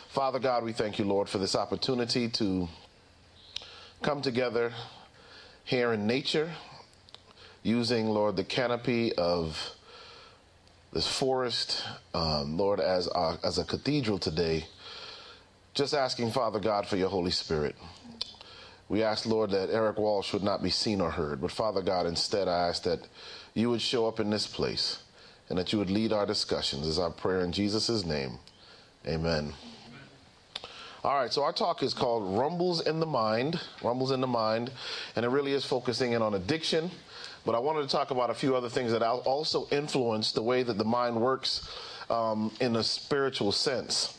Father God, we thank you, Lord, for this opportunity to come together here in nature, using, Lord, the canopy of this forest, Lord, as a cathedral today, just asking, Father God, for your Holy Spirit. We ask, Lord, that Eric Walsh would not be seen or heard, but Father God, instead I ask that you would show up in this place and that you would lead our discussions, is our prayer in Jesus' name. Amen. All right, so our talk is called Rumbles in the Mind, and it really is focusing in on addiction, but I wanted to talk about a few other things that also influence the way that the mind works in a spiritual sense.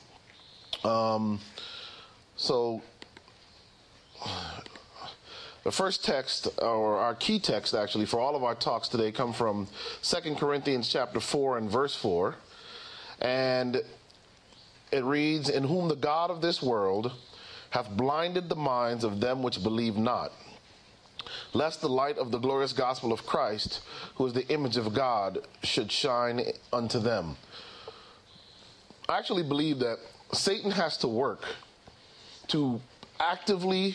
So the first text, or our key text actually, for all of our talks today come from 2 Corinthians chapter 4 and verse 4, and it reads, "In whom the God of this world hath blinded the minds of them which believe not, lest the light of the glorious gospel of Christ, who is the image of God, should shine unto them." I actually believe that Satan has to work to actively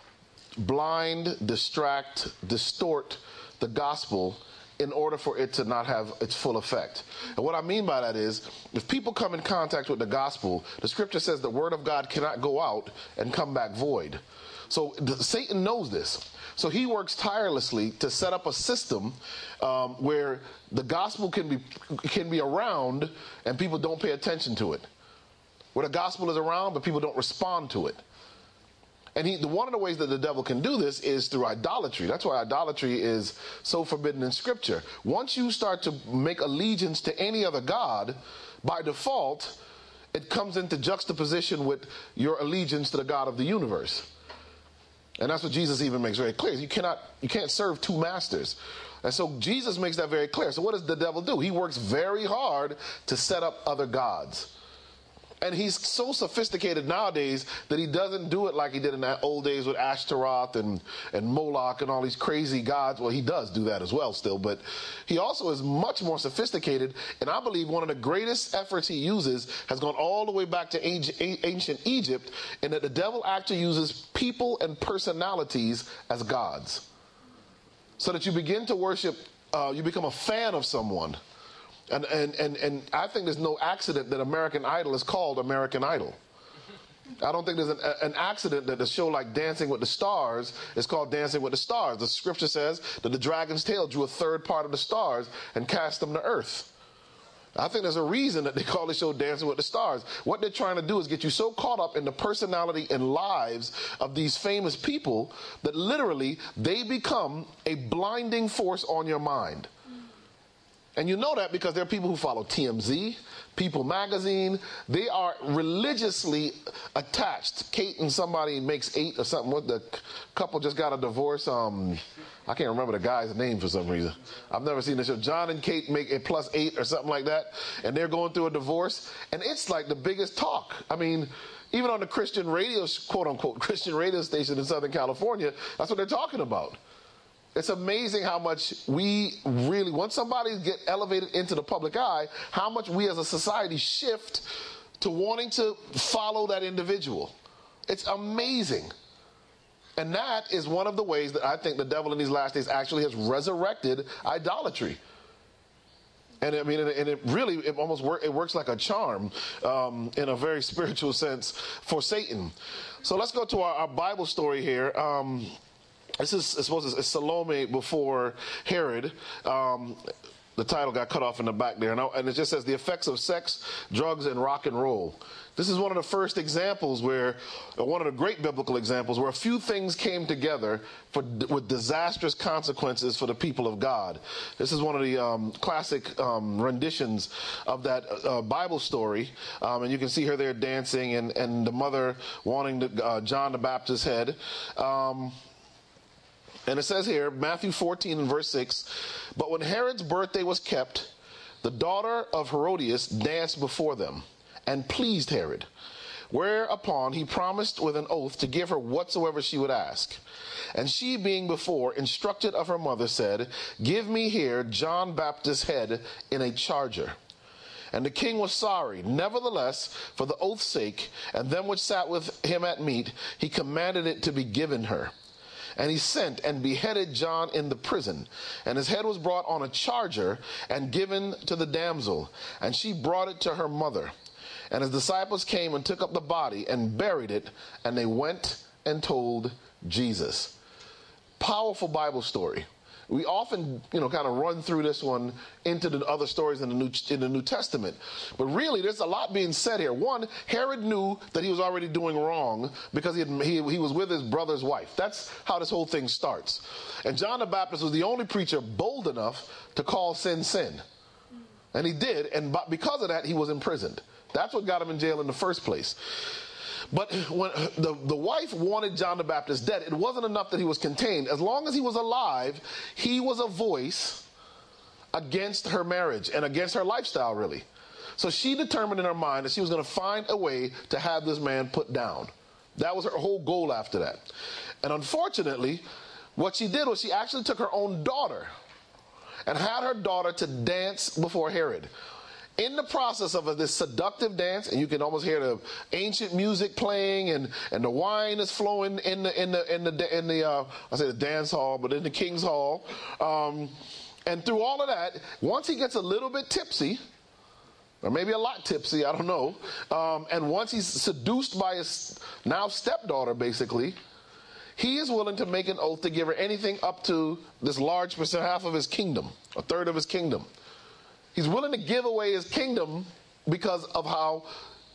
blind, distract, distort the gospel in order for it to not have its full effect. And what I mean by that is, if people come in contact with the gospel, the scripture says the word of God cannot go out and come back void. So Satan knows this. So he works tirelessly to set up a system where the gospel can be around and people don't pay attention to it. Where the gospel is around, but people don't respond to it. And one of the ways that the devil can do this is through idolatry. That's why idolatry is so forbidden in Scripture. Once you start to make allegiance to any other god, by default, it comes into juxtaposition with your allegiance to the God of the universe. And that's what Jesus even makes very clear. You can't serve two masters. And so Jesus makes that very clear. So what does the devil do? He works very hard to set up other gods. And he's so sophisticated nowadays that he doesn't do it like he did in the old days with Ashtaroth and Moloch and all these crazy gods. Well, he does do that as well still, but he also is much more sophisticated. And I believe one of the greatest efforts he uses has gone all the way back to ancient Egypt, in that the devil actually uses people and personalities as gods. So that you begin to worship, you become a fan of someone. And I think there's no accident that American Idol is called American Idol. I don't think there's an accident that a show like Dancing with the Stars is called Dancing with the Stars. The scripture says that the dragon's tail drew a third part of the stars and cast them to earth. I think there's a reason that they call the show Dancing with the Stars. What they're trying to do is get you so caught up in the personality and lives of these famous people that literally they become a blinding force on your mind. And you know that because there are people who follow TMZ, People Magazine. They are religiously attached. Kate and somebody makes 8 or something. What, the couple just got a divorce. I can't remember the guy's name for some reason. I've never seen the show. John and Kate make a +8 or something like that. And they're going through a divorce. And it's like the biggest talk. I mean, even on the Christian radio, quote unquote, Christian radio station in Southern California, that's what they're talking about. It's amazing how much we really, once somebody get elevated into the public eye, how much we as a society shift to wanting to follow that individual. It's amazing. And that is one of the ways that I think the devil in these last days actually has resurrected idolatry. And I mean, and it really, it works like a charm in a very spiritual sense for Satan. So let's go to our Bible story here. This is, I suppose it's Salome before Herod. The title got cut off in the back there. And it just says the effects of sex, drugs, and rock and roll. This is one of the first examples one of the great biblical examples where a few things came together with disastrous consequences for the people of God. This is one of the classic renditions of that Bible story. And you can see her there dancing and the mother wanting John the Baptist's head. And it says here, Matthew 14 and verse 6, "But when Herod's birthday was kept, the daughter of Herodias danced before them, and pleased Herod. Whereupon he promised with an oath to give her whatsoever she would ask. And she, being before instructed of her mother, said, Give me here John Baptist's head in a charger. And the king was sorry. Nevertheless, for the oath's sake, and them which sat with him at meat, he commanded it to be given her. And he sent and beheaded John in the prison. And his head was brought on a charger and given to the damsel. And she brought it to her mother. And his disciples came and took up the body and buried it. And they went and told Jesus. Powerful Bible story. We often, kind of run through this one into the other stories in the New Testament. But really, there's a lot being said here. One, Herod knew that he was already doing wrong because he was with his brother's wife. That's how this whole thing starts. And John the Baptist was the only preacher bold enough to call sin, sin. And he did, and because of that, he was imprisoned. That's what got him in jail in the first place. But when the wife wanted John the Baptist dead, it wasn't enough that he was contained. As long as he was alive, he was a voice against her marriage and against her lifestyle, really. So she determined in her mind that she was going to find a way to have this man put down. That was her whole goal after that. And unfortunately, what she did was she actually took her own daughter and had her daughter to dance before Herod. In the process of this seductive dance, and you can almost hear the ancient music playing, and the wine is flowing in the I say the dance hall, but in the king's hall, and through all of that, once he gets a little bit tipsy, or maybe a lot tipsy, I don't know, and once he's seduced by his now stepdaughter, basically, he is willing to make an oath to give her anything up to this large percent, half of his kingdom, a third of his kingdom. He's willing to give away his kingdom because of how,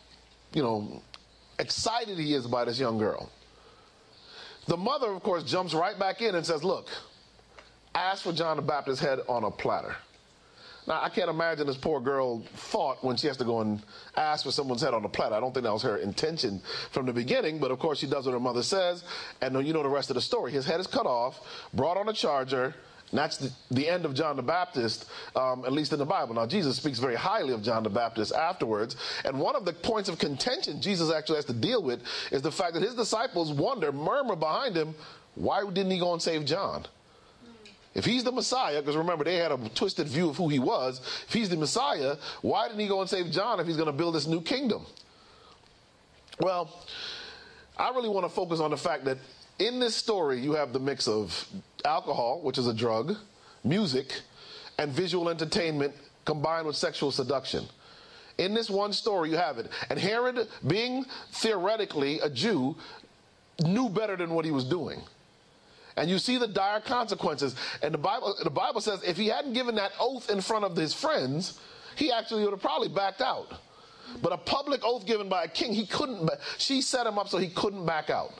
excited he is by this young girl. The mother, of course, jumps right back in and says, look, ask for John the Baptist's head on a platter. Now, I can't imagine this poor girl thought when she has to go and ask for someone's head on a platter. I don't think that was her intention from the beginning, but of course she does what her mother says, and you know the rest of the story. His head is cut off, brought on a charger. And that's the end of John the Baptist, at least in the Bible. Now, Jesus speaks very highly of John the Baptist afterwards. And one of the points of contention Jesus actually has to deal with is the fact that his disciples murmur behind him, why didn't he go and save John? If he's the Messiah, because remember, they had a twisted view of who he was. If he's the Messiah, why didn't he go and save John if he's going to build this new kingdom? Well, I really want to focus on the fact that in this story, you have the mix of alcohol, which is a drug, music, and visual entertainment combined with sexual seduction. In this one story, you have it. And Herod, being theoretically a Jew, knew better than what he was doing. And you see the dire consequences. And the Bible says if he hadn't given that oath in front of his friends, he actually would have probably backed out. But a public oath given by a king, she set him up so he couldn't back out.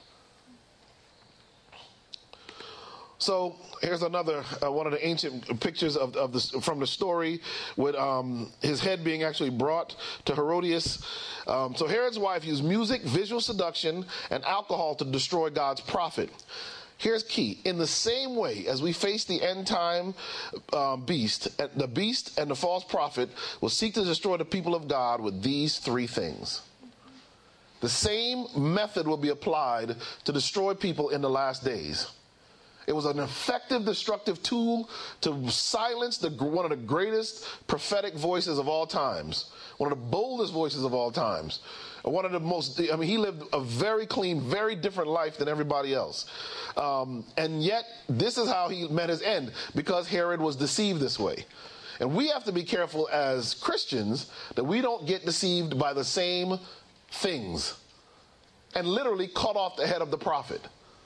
So here's another one of the ancient pictures from the story with his head being actually brought to Herodias. So Herod's wife used music, visual seduction, and alcohol to destroy God's prophet. Here's key. In the same way as we face the end time beast, the beast and the false prophet will seek to destroy the people of God with these three things. The same method will be applied to destroy people in the last days. It was an effective destructive tool to silence one of the greatest prophetic voices of all times, one of the boldest voices of all times, one of the most, he lived a very clean, very different life than everybody else. And yet, this is how he met his end, because Herod was deceived this way. And we have to be careful as Christians that we don't get deceived by the same things and literally cut off the head of the prophet.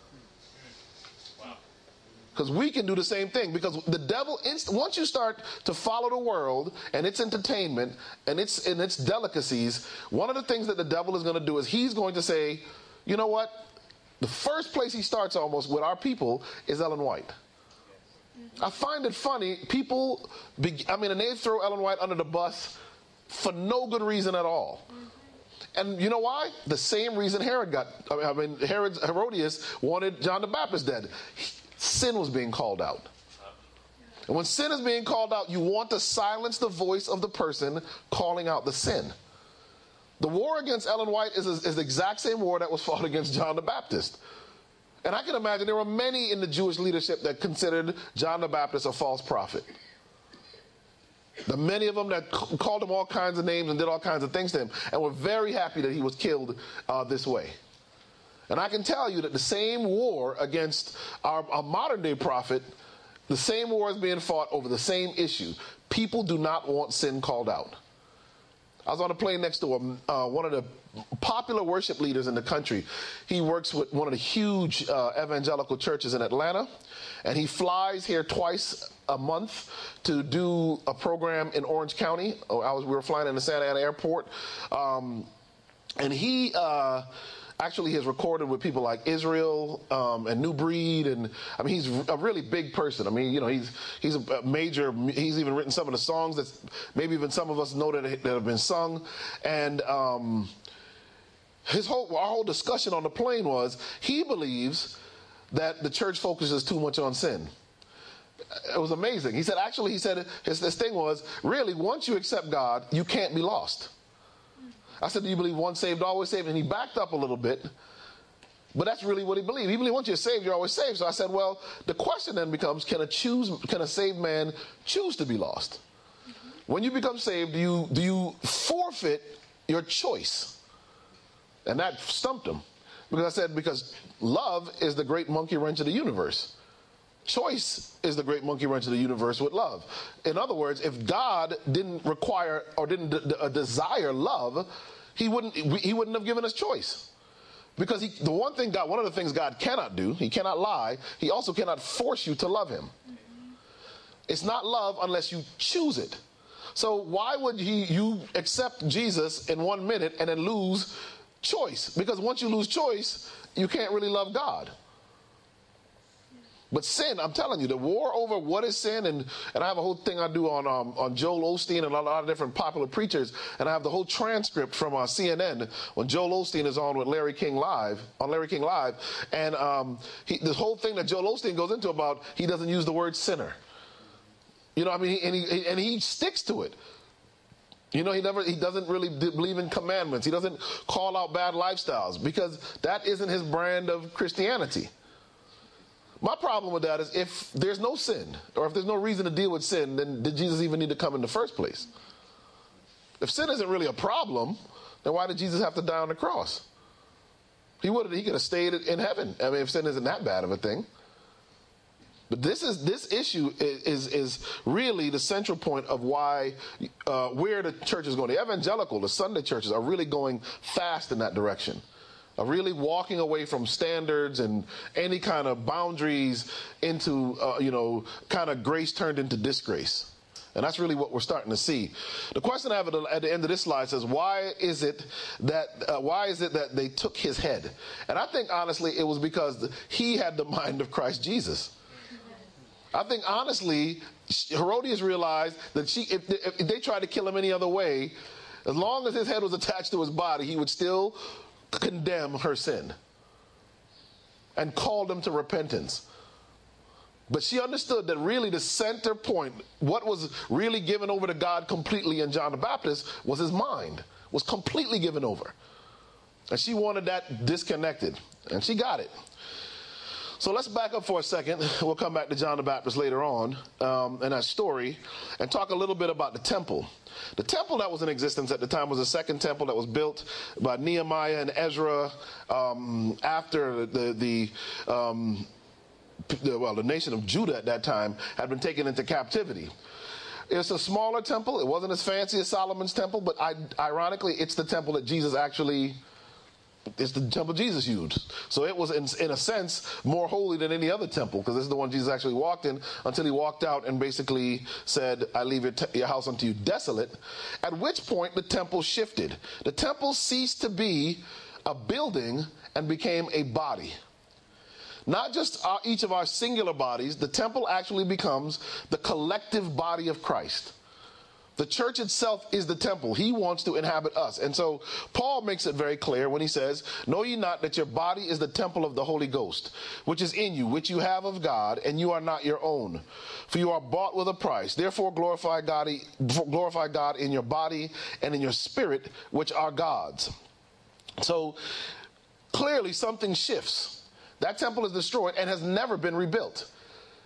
Because we can do the same thing. Because the devil, once you start to follow the world and its entertainment and its delicacies, one of the things that the devil is going to do is he's going to say, you know what? The first place he starts almost with our people is Ellen White. I find it funny. People, and they throw Ellen White under the bus for no good reason at all. And you know why? The same reason Herodias wanted John the Baptist dead. Sin was being called out. And when sin is being called out, you want to silence the voice of the person calling out the sin. The war against Ellen White is the exact same war that was fought against John the Baptist. And I can imagine there were many in the Jewish leadership that considered John the Baptist a false prophet. The many of them that called him all kinds of names and did all kinds of things to him, and were very happy that he was killed this way. And I can tell you that the same war against our modern day prophet, the same war is being fought over the same issue. People do not want sin called out. I was on a plane next to one of the popular worship leaders in the country. He works with one of the huge evangelical churches in Atlanta, and he flies here twice a month to do a program in Orange County. We were flying in the Santa Ana airport, and he actually has recorded with people like Israel and New Breed, and I mean, he's a really big person. I mean, you know, he's a major. He's even written some of the songs that maybe even some of us know that have been sung. And our whole discussion on the plane was he believes that the church focuses too much on sin. It was amazing. He said his thing was, really, once you accept God, you can't be lost. I said, do you believe once saved, always saved? And he backed up a little bit. But that's really what he believed. He believed once you're saved, you're always saved. So I said, well, the question then becomes, can a saved man choose to be lost? When you become saved, do you forfeit your choice? And that stumped him. Because love is the great monkey wrench of the universe. Choice is the great monkey wrench of the universe with love. In other words, if God didn't require or didn't desire love, he wouldn't have given us choice. Because one of the things God cannot do, he cannot lie, he also cannot force you to love him. It's not love unless you choose it. So why would you accept Jesus in 1 minute and then lose choice? Because once you lose choice, you can't really love God. But sin, I'm telling you, the war over what is sin, and I have a whole thing I do on Joel Osteen and a lot of different popular preachers, and I have the whole transcript from CNN when Joel Osteen is on with Larry King Live, and this whole thing that Joel Osteen goes into about, he doesn't use the word sinner. You know, I mean, and he sticks to it. You know, he doesn't really believe in commandments. He doesn't call out bad lifestyles because that isn't his brand of Christianity. My problem with that is if there's no sin, or if there's no reason to deal with sin, then did Jesus even need to come in the first place? If sin isn't really a problem, then why did Jesus have to die on the cross? He could have stayed in heaven. I mean, if sin isn't that bad of a thing. But this issue is really the central point of why where the church is going. The Sunday churches are really going fast in that direction. Are really walking away from standards and any kind of boundaries into, kind of grace turned into disgrace. And that's really what we're starting to see. The question I have at the end of this slide says, why is it that they took his head? And I think, honestly, it was because he had the mind of Christ Jesus. I think, honestly, Herodias realized that if they tried to kill him any other way, as long as his head was attached to his body, he would still condemn her sin and called them to repentance. But she understood that really the center point, what was really given over to God completely in John the Baptist, was his mind, was completely given over. And she wanted that disconnected, and she got it. So let's back up for a second. We'll come back to John the Baptist later on in that story and talk a little bit about the temple. The temple that was in existence at the time was the second temple that was built by Nehemiah and Ezra after the nation of Judah at that time had been taken into captivity. It's a smaller temple. It wasn't as fancy as Solomon's temple, but ironically, it's the temple that it's the temple Jesus used. So it was, in a sense, more holy than any other temple, because this is the one Jesus actually walked in until he walked out and basically said, I leave your house unto you desolate, at which point the temple shifted. The temple ceased to be a building and became a body. Not just each of our singular bodies, the temple actually becomes the collective body of Christ. The church itself is the temple. He wants to inhabit us. And so Paul makes it very clear when he says, know ye not that your body is the temple of the Holy Ghost, which is in you, which you have of God, and you are not your own. For you are bought with a price. Therefore glorify God in your body and in your spirit, which are God's. So clearly something shifts. That temple is destroyed and has never been rebuilt.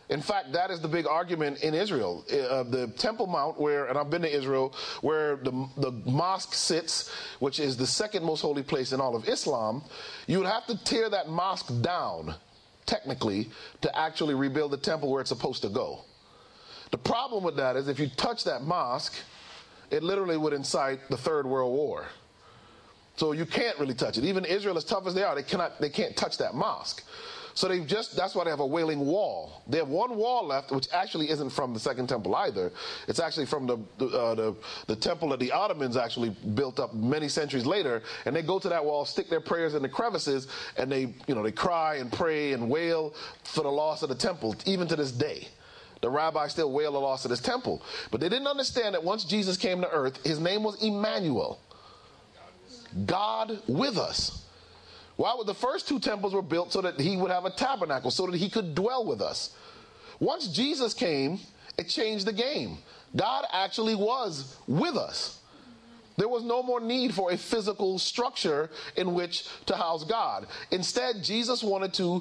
In fact, that is the big argument in Israel. The Temple Mount, and I've been to Israel, where the mosque sits, which is the second most holy place in all of Islam, you would have to tear that mosque down, technically, to actually rebuild the temple where it's supposed to go. The problem with that is if you touch that mosque, it literally would incite the Third World War. So you can't really touch it. Even Israel, as tough as they are, they can't touch that mosque. So that's why they have a Wailing Wall. They have one wall left, which actually isn't from the Second Temple either. It's actually from the temple that the Ottomans actually built up many centuries later. And they go to that wall, stick their prayers in the crevices, and they cry and pray and wail for the loss of the temple, even to this day. The rabbis still wail the loss of this temple. But they didn't understand that once Jesus came to earth, his name was Emmanuel. God with us. Why would the first two temples were built so that he would have a tabernacle, so that he could dwell with us. Once Jesus came, it changed the game. God actually was with us. There was no more need for a physical structure in which to house God. Instead, Jesus wanted to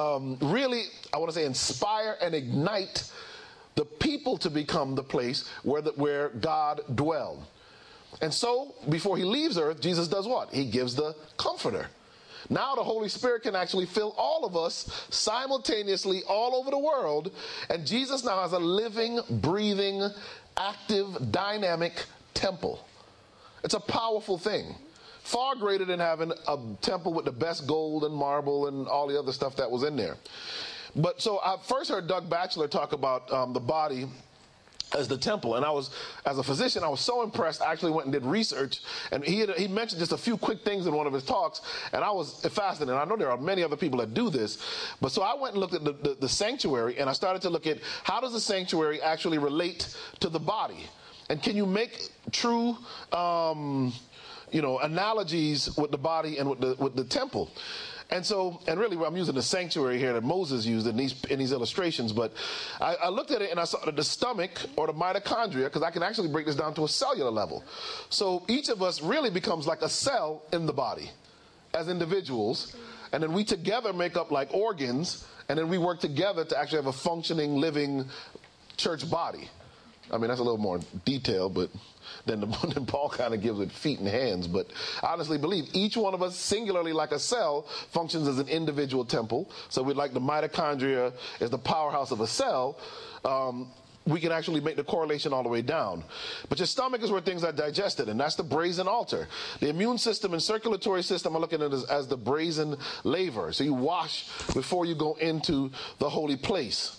inspire and ignite the people to become the place where God dwelled. And so, before he leaves earth, Jesus does what? He gives the Comforter. Now the Holy Spirit can actually fill all of us simultaneously all over the world. And Jesus now has a living, breathing, active, dynamic temple. It's a powerful thing. Far greater than having a temple with the best gold and marble and all the other stuff that was in there. But so I first heard Doug Batchelor talk about the body as the temple, and as a physician, I was so impressed. I actually went and did research, and he mentioned just a few quick things in one of his talks, and I was fascinated. I know there are many other people that do this, but so I went and looked at the sanctuary, and I started to look at how does the sanctuary actually relate to the body, and can you make true analogies with the body and with the temple. And really I'm using the sanctuary here that Moses used in these illustrations, but I looked at it and I saw that the stomach, or the mitochondria, because I can actually break this down to a cellular level. So each of us really becomes like a cell in the body as individuals, and then we together make up like organs, and then we work together to actually have a functioning, living church body. I mean, that's a little more detailed, but then Paul kind of gives it feet and hands. But I honestly believe each one of us, singularly like a cell, functions as an individual temple. So we'd like the mitochondria is the powerhouse of a cell. We can actually make the correlation all the way down. But your stomach is where things are digested, and that's the brazen altar. The immune system and circulatory system are looking at it as the brazen laver. So you wash before you go into the holy place.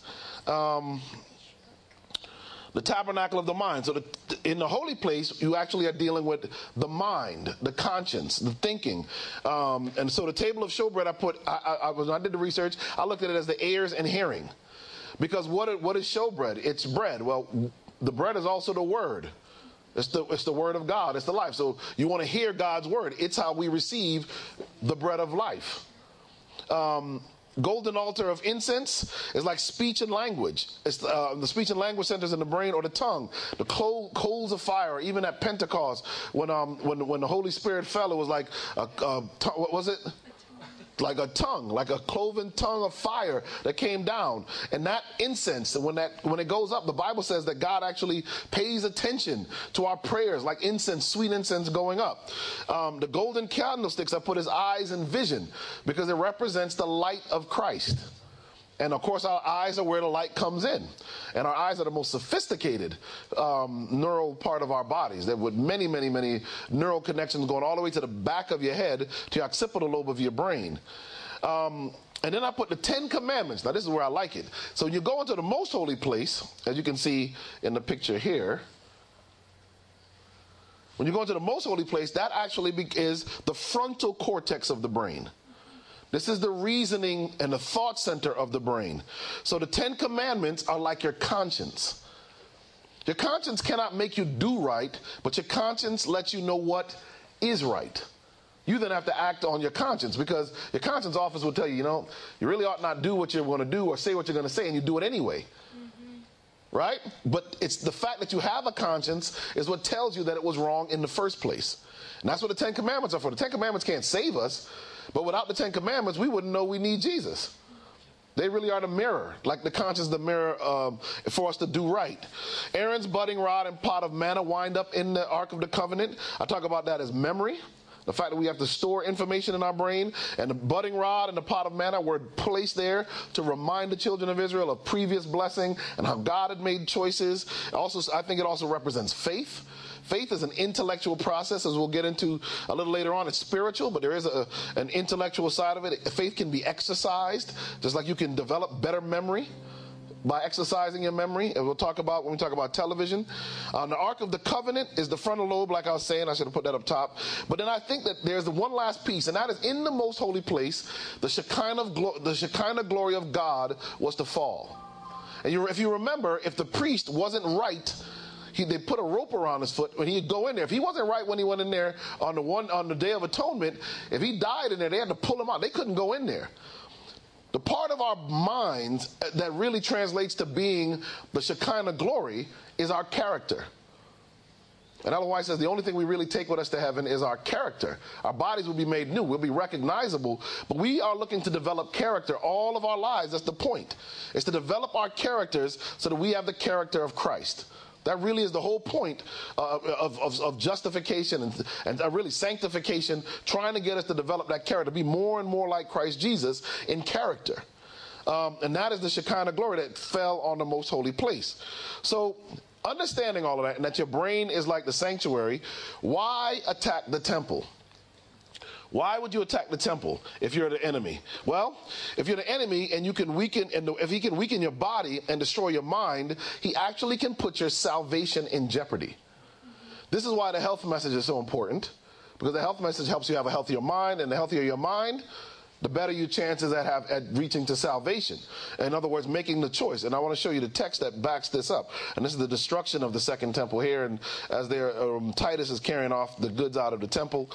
The tabernacle of the mind. So in the holy place, you actually are dealing with the mind, the conscience, the thinking. And so the table of showbread when I did the research, I looked at it as the ears and hearing. Because what is showbread? It's bread. Well, the bread is also the word. It's the word of God. It's the life. So you want to hear God's word. It's how we receive the bread of life. Golden altar of incense is like speech and language. It's the speech and language centers in the brain or the tongue. The coals of fire, even at Pentecost, when the Holy Spirit fell, it was like what was it? Like a tongue, like a cloven tongue of fire that came down. And that incense, when it goes up, the Bible says that God actually pays attention to our prayers, like incense, sweet incense going up. The golden candlesticks are put as eyes and vision, because it represents the light of Christ. And of course, our eyes are where the light comes in. And our eyes are the most sophisticated neural part of our bodies. There with many, many, many neural connections going all the way to the back of your head, to your occipital lobe of your brain. And then I put the 10 Commandments. Now, this is where I like it. So you go into the most holy place, as you can see in the picture here. When you go into the most holy place, that actually is the frontal cortex of the brain. This is the reasoning and the thought center of the brain. So the 10 Commandments are like your conscience. Your conscience cannot make you do right, but your conscience lets you know what is right. You then have to act on your conscience, because your conscience office will tell you, you really ought not do what you're going to do or say what you're going to say, and you do it anyway. Mm-hmm. Right? But it's the fact that you have a conscience is what tells you that it was wrong in the first place. And that's what the 10 Commandments are for. The 10 Commandments can't save us. But without the 10 Commandments, we wouldn't know we need Jesus. They really are the mirror, like the conscience, the mirror for us to do right. Aaron's budding rod and pot of manna wind up in the Ark of the Covenant. I talk about that as memory. The fact that we have to store information in our brain, and the budding rod and the pot of manna were placed there to remind the children of Israel of previous blessing and how God had made choices. Also, I think it also represents faith. Faith is an intellectual process, as we'll get into a little later on. It's spiritual, but there is an intellectual side of it. Faith can be exercised, just like you can develop better memory by exercising your memory. And we'll talk about when we talk about television. The Ark of the Covenant is the frontal lobe, like I was saying. I should have put that up top. But then I think that there's the one last piece, and that is in the most holy place, the Shekinah glory of God was to fall. And if you remember, if the priest wasn't right, they put a rope around his foot when he'd go in there. If he wasn't right when he went in there on the Day of Atonement, if he died in there, they had to pull him out. They couldn't go in there. The part of our minds that really translates to being the Shekinah glory is our character. And Ellen White says the only thing we really take with us to heaven is our character. Our bodies will be made new. We'll be recognizable. But we are looking to develop character all of our lives. That's the point. It's to develop our characters so that we have the character of Christ. That really is the whole point of justification and really sanctification, trying to get us to develop that character, be more and more like Christ Jesus in character. And that is the Shekinah glory that fell on the most holy place. So understanding all of that, and that your brain is like the sanctuary, why attack the temple? Why would you attack the temple if you're the enemy? Well, if you're the enemy and you can weaken, and if he can weaken your body and destroy your mind, he actually can put your salvation in jeopardy. This is why the health message is so important, because the health message helps you have a healthier mind, and the healthier your mind, the better your chances at reaching to salvation. In other words, making the choice. And I want to show you the text that backs this up. And this is the destruction of the second temple here, and as Titus is carrying off the goods out of the temple.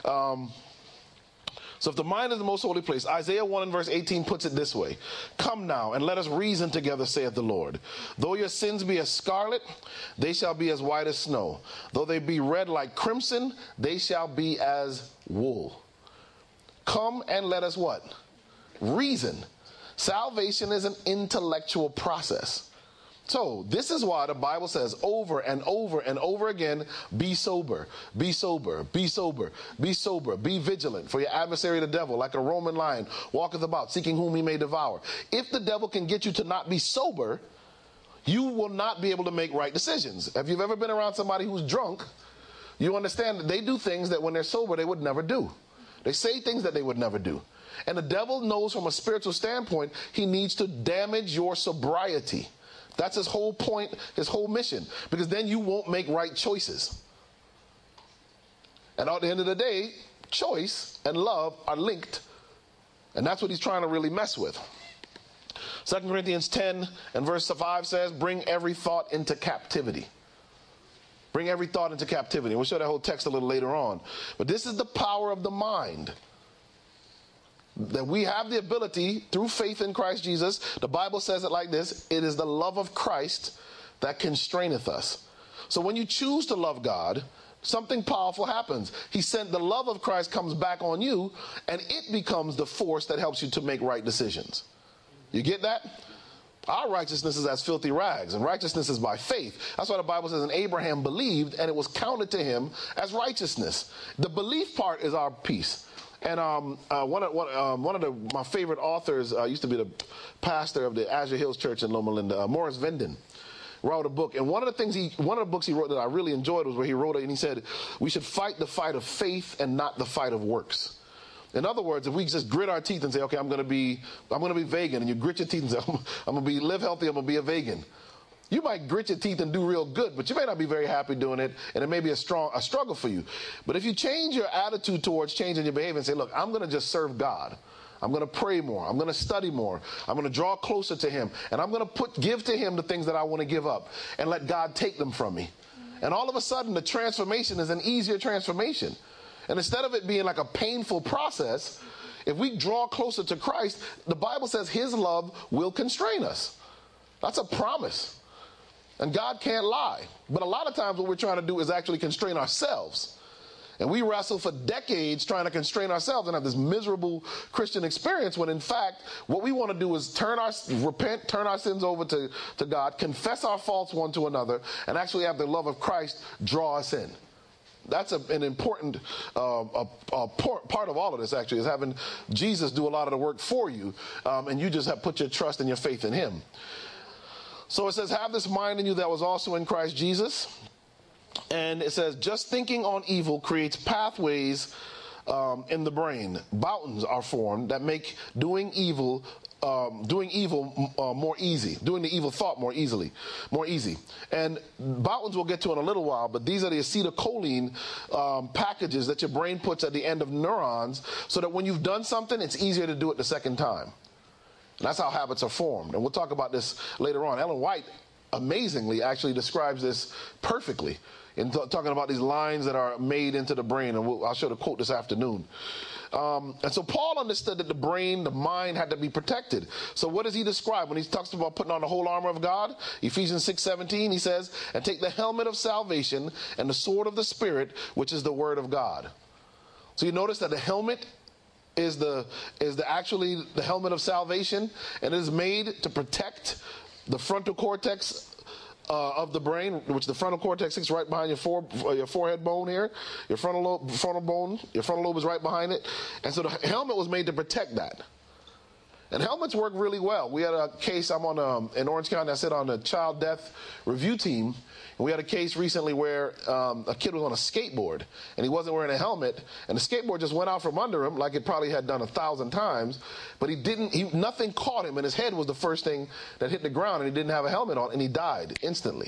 So if the mind is the most holy place, Isaiah 1 and verse 18 puts it this way. Come now, and let us reason together, saith the Lord. Though your sins be as scarlet, they shall be as white as snow. Though they be red like crimson, they shall be as wool. Come and let us what? Reason. Salvation is an intellectual process. So this is why the Bible says over and over and over again, be sober, be sober, be sober, be sober, be vigilant, for your adversary the devil, like a Roman lion, walketh about, seeking whom he may devour. If the devil can get you to not be sober, you will not be able to make right decisions. If you've ever been around somebody who's drunk, you understand that they do things that when they're sober they would never do. They say things that they would never do. And the devil knows from a spiritual standpoint, he needs to damage your sobriety. That's his whole point, his whole mission, because then you won't make right choices. And at the end of the day, choice and love are linked, and that's what he's trying to really mess with. 2 Corinthians 10 and verse 5 says, bring every thought into captivity. Bring every thought into captivity. We'll show that whole text a little later on. But this is the power of the mind. That we have the ability, through faith in Christ Jesus, the Bible says it like this, it is the love of Christ that constraineth us. So when you choose to love God, something powerful happens. The love of Christ comes back on you, and it becomes the force that helps you to make right decisions. You get that? Our righteousness is as filthy rags, and righteousness is by faith. That's why the Bible says, and Abraham believed, and it was counted to him as righteousness. The belief part is our piece. And one of my favorite authors used to be the pastor of the Azure Hills Church in Loma Linda, Morris Venden, wrote a book. And one of the books he wrote that I really enjoyed was where he wrote it, and he said, we should fight the fight of faith and not the fight of works. In other words, if we just grit our teeth and say, okay, I'm going to be vegan, and you grit your teeth and say, I'm going to live healthy, I'm going to be a vegan. You might grit your teeth and do real good, but you may not be very happy doing it, and it may be a struggle for you. But if you change your attitude towards changing your behavior and say, look, I'm going to just serve God. I'm going to pray more. I'm going to study more. I'm going to draw closer to him. And I'm going to give to him the things that I want to give up and let God take them from me. And all of a sudden, the transformation is an easier transformation. And instead of it being like a painful process, if we draw closer to Christ, the Bible says his love will constrain us. That's a promise. And God can't lie. But a lot of times what we're trying to do is actually constrain ourselves. And we wrestle for decades trying to constrain ourselves and have this miserable Christian experience when in fact what we want to do is repent, turn our sins over to God, confess our faults one to another, and actually have the love of Christ draw us in. That's an important part of all of this, actually, is having Jesus do a lot of the work for you, and you just have put your trust and your faith in him. So it says, have this mind in you that was also in Christ Jesus. And it says, just thinking on evil creates pathways in the brain. Boutons are formed that make doing the evil thought more easy. And boutons we'll get to in a little while, but these are the acetylcholine packages that your brain puts at the end of neurons so that when you've done something, it's easier to do it the second time. And that's how habits are formed. And we'll talk about this later on. Ellen White amazingly actually describes this perfectly in talking about these lines that are made into the brain. And I'll show the quote this afternoon. And so Paul understood that the brain, the mind had to be protected. So what does he describe when he talks about putting on the whole armor of God? Ephesians 6:17, he says, and take the helmet of salvation and the sword of the Spirit, which is the word of God. So you notice that the helmet is actually the helmet of salvation, and it is made to protect the frontal cortex of the brain, which the frontal cortex sits right behind your forehead bone here. Your frontal lobe is right behind it. And so the helmet was made to protect that. And helmets work really well. We had a case, I'm on in Orange County, I sit on the child death review team. And we had a case recently where a kid was on a skateboard and he wasn't wearing a helmet, and the skateboard just went out from under him like it probably had done 1,000 times, but nothing caught him, and his head was the first thing that hit the ground, and he didn't have a helmet on, and he died instantly.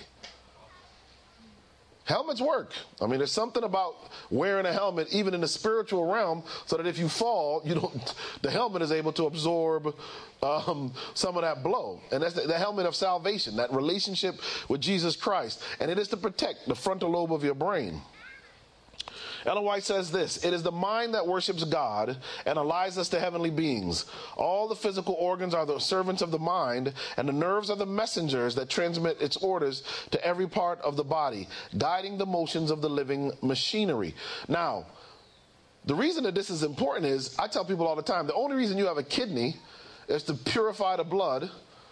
Helmets work. I mean, there's something about wearing a helmet, even in the spiritual realm, so that if you fall, the helmet is able to absorb some of that blow. And that's the helmet of salvation, that relationship with Jesus Christ. And it is to protect the frontal lobe of your brain. Ellen White says this: it is the mind that worships God and allies us to heavenly beings. All the physical organs are the servants of the mind, and the nerves are the messengers that transmit its orders to every part of the body, guiding the motions of the living machinery. Now, the reason that this is important is, I tell people all the time, the only reason you have a kidney is to purify the blood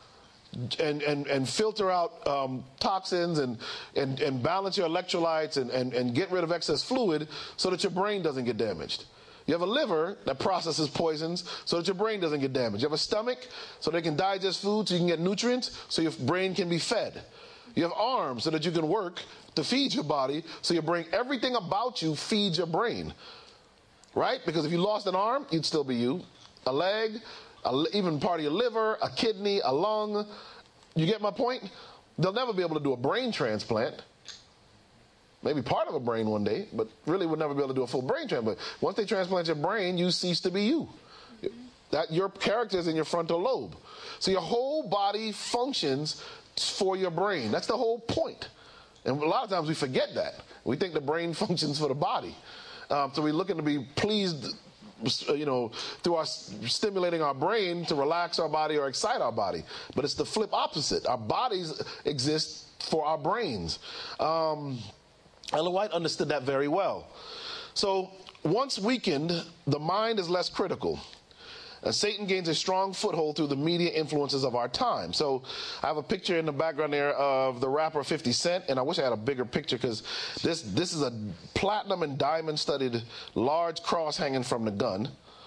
and filter out toxins and balance your electrolytes and get rid of excess fluid so that your brain doesn't get damaged. You have a liver that processes poisons so that your brain doesn't get damaged. You have a stomach so they can digest food so you can get nutrients so your brain can be fed. You have arms so that you can work to feed your body so your brain, everything about you feeds your brain. Right? Because if you lost an arm, you'd still be you. A leg, even part of your liver, a kidney, a lung. You get my point? They'll never be able to do a brain transplant. Maybe part of a brain one day, but really would never be able to do a full brain transplant. Once they transplant your brain, you cease to be you. That your character is in your frontal lobe. So your whole body functions for your brain. That's the whole point. And a lot of times we forget that. We think the brain functions for the body. So we're looking to be pleased, through our stimulating our brain to relax our body or excite our body. But it's the flip opposite. Our bodies exist for our brains. Ellen White understood that very well. So once weakened, the mind is less critical. Satan gains a strong foothold through the media influences of our time. So I have a picture in the background there of the rapper 50 Cent, and I wish I had a bigger picture because this is a platinum and diamond studded large cross hanging from the gun.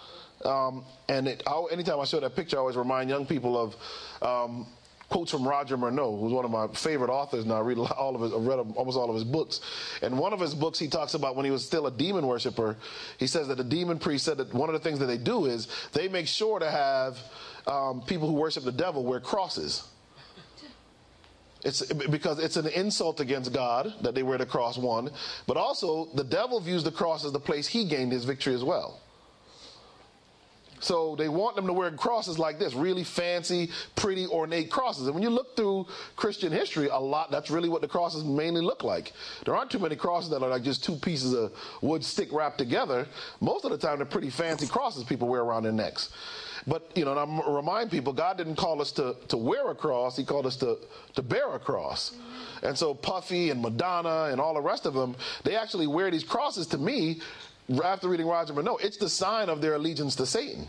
Anytime I show that picture, I always remind young people of quotes from Roger Murnau, who's one of my favorite authors now. I read almost all of his books. And one of his books, he talks about when he was still a demon worshiper, he says that the demon priest said that one of the things that they do is they make sure to have people who worship the devil wear crosses. It's because it's an insult against God that they wear the cross, one, but also the devil views the cross as the place he gained his victory as well. So they want them to wear crosses like this, really fancy, pretty, ornate crosses. And when you look through Christian history, that's really what the crosses mainly look like. There aren't too many crosses that are like just two pieces of wood stick wrapped together. Most of the time, they're pretty fancy crosses people wear around their necks. But, and I remind people, God didn't call us to wear a cross. He called us to bear a cross. And so Puffy and Madonna and all the rest of them, they actually wear these crosses. To me, after reading Roger Minot, it's the sign of their allegiance to Satan.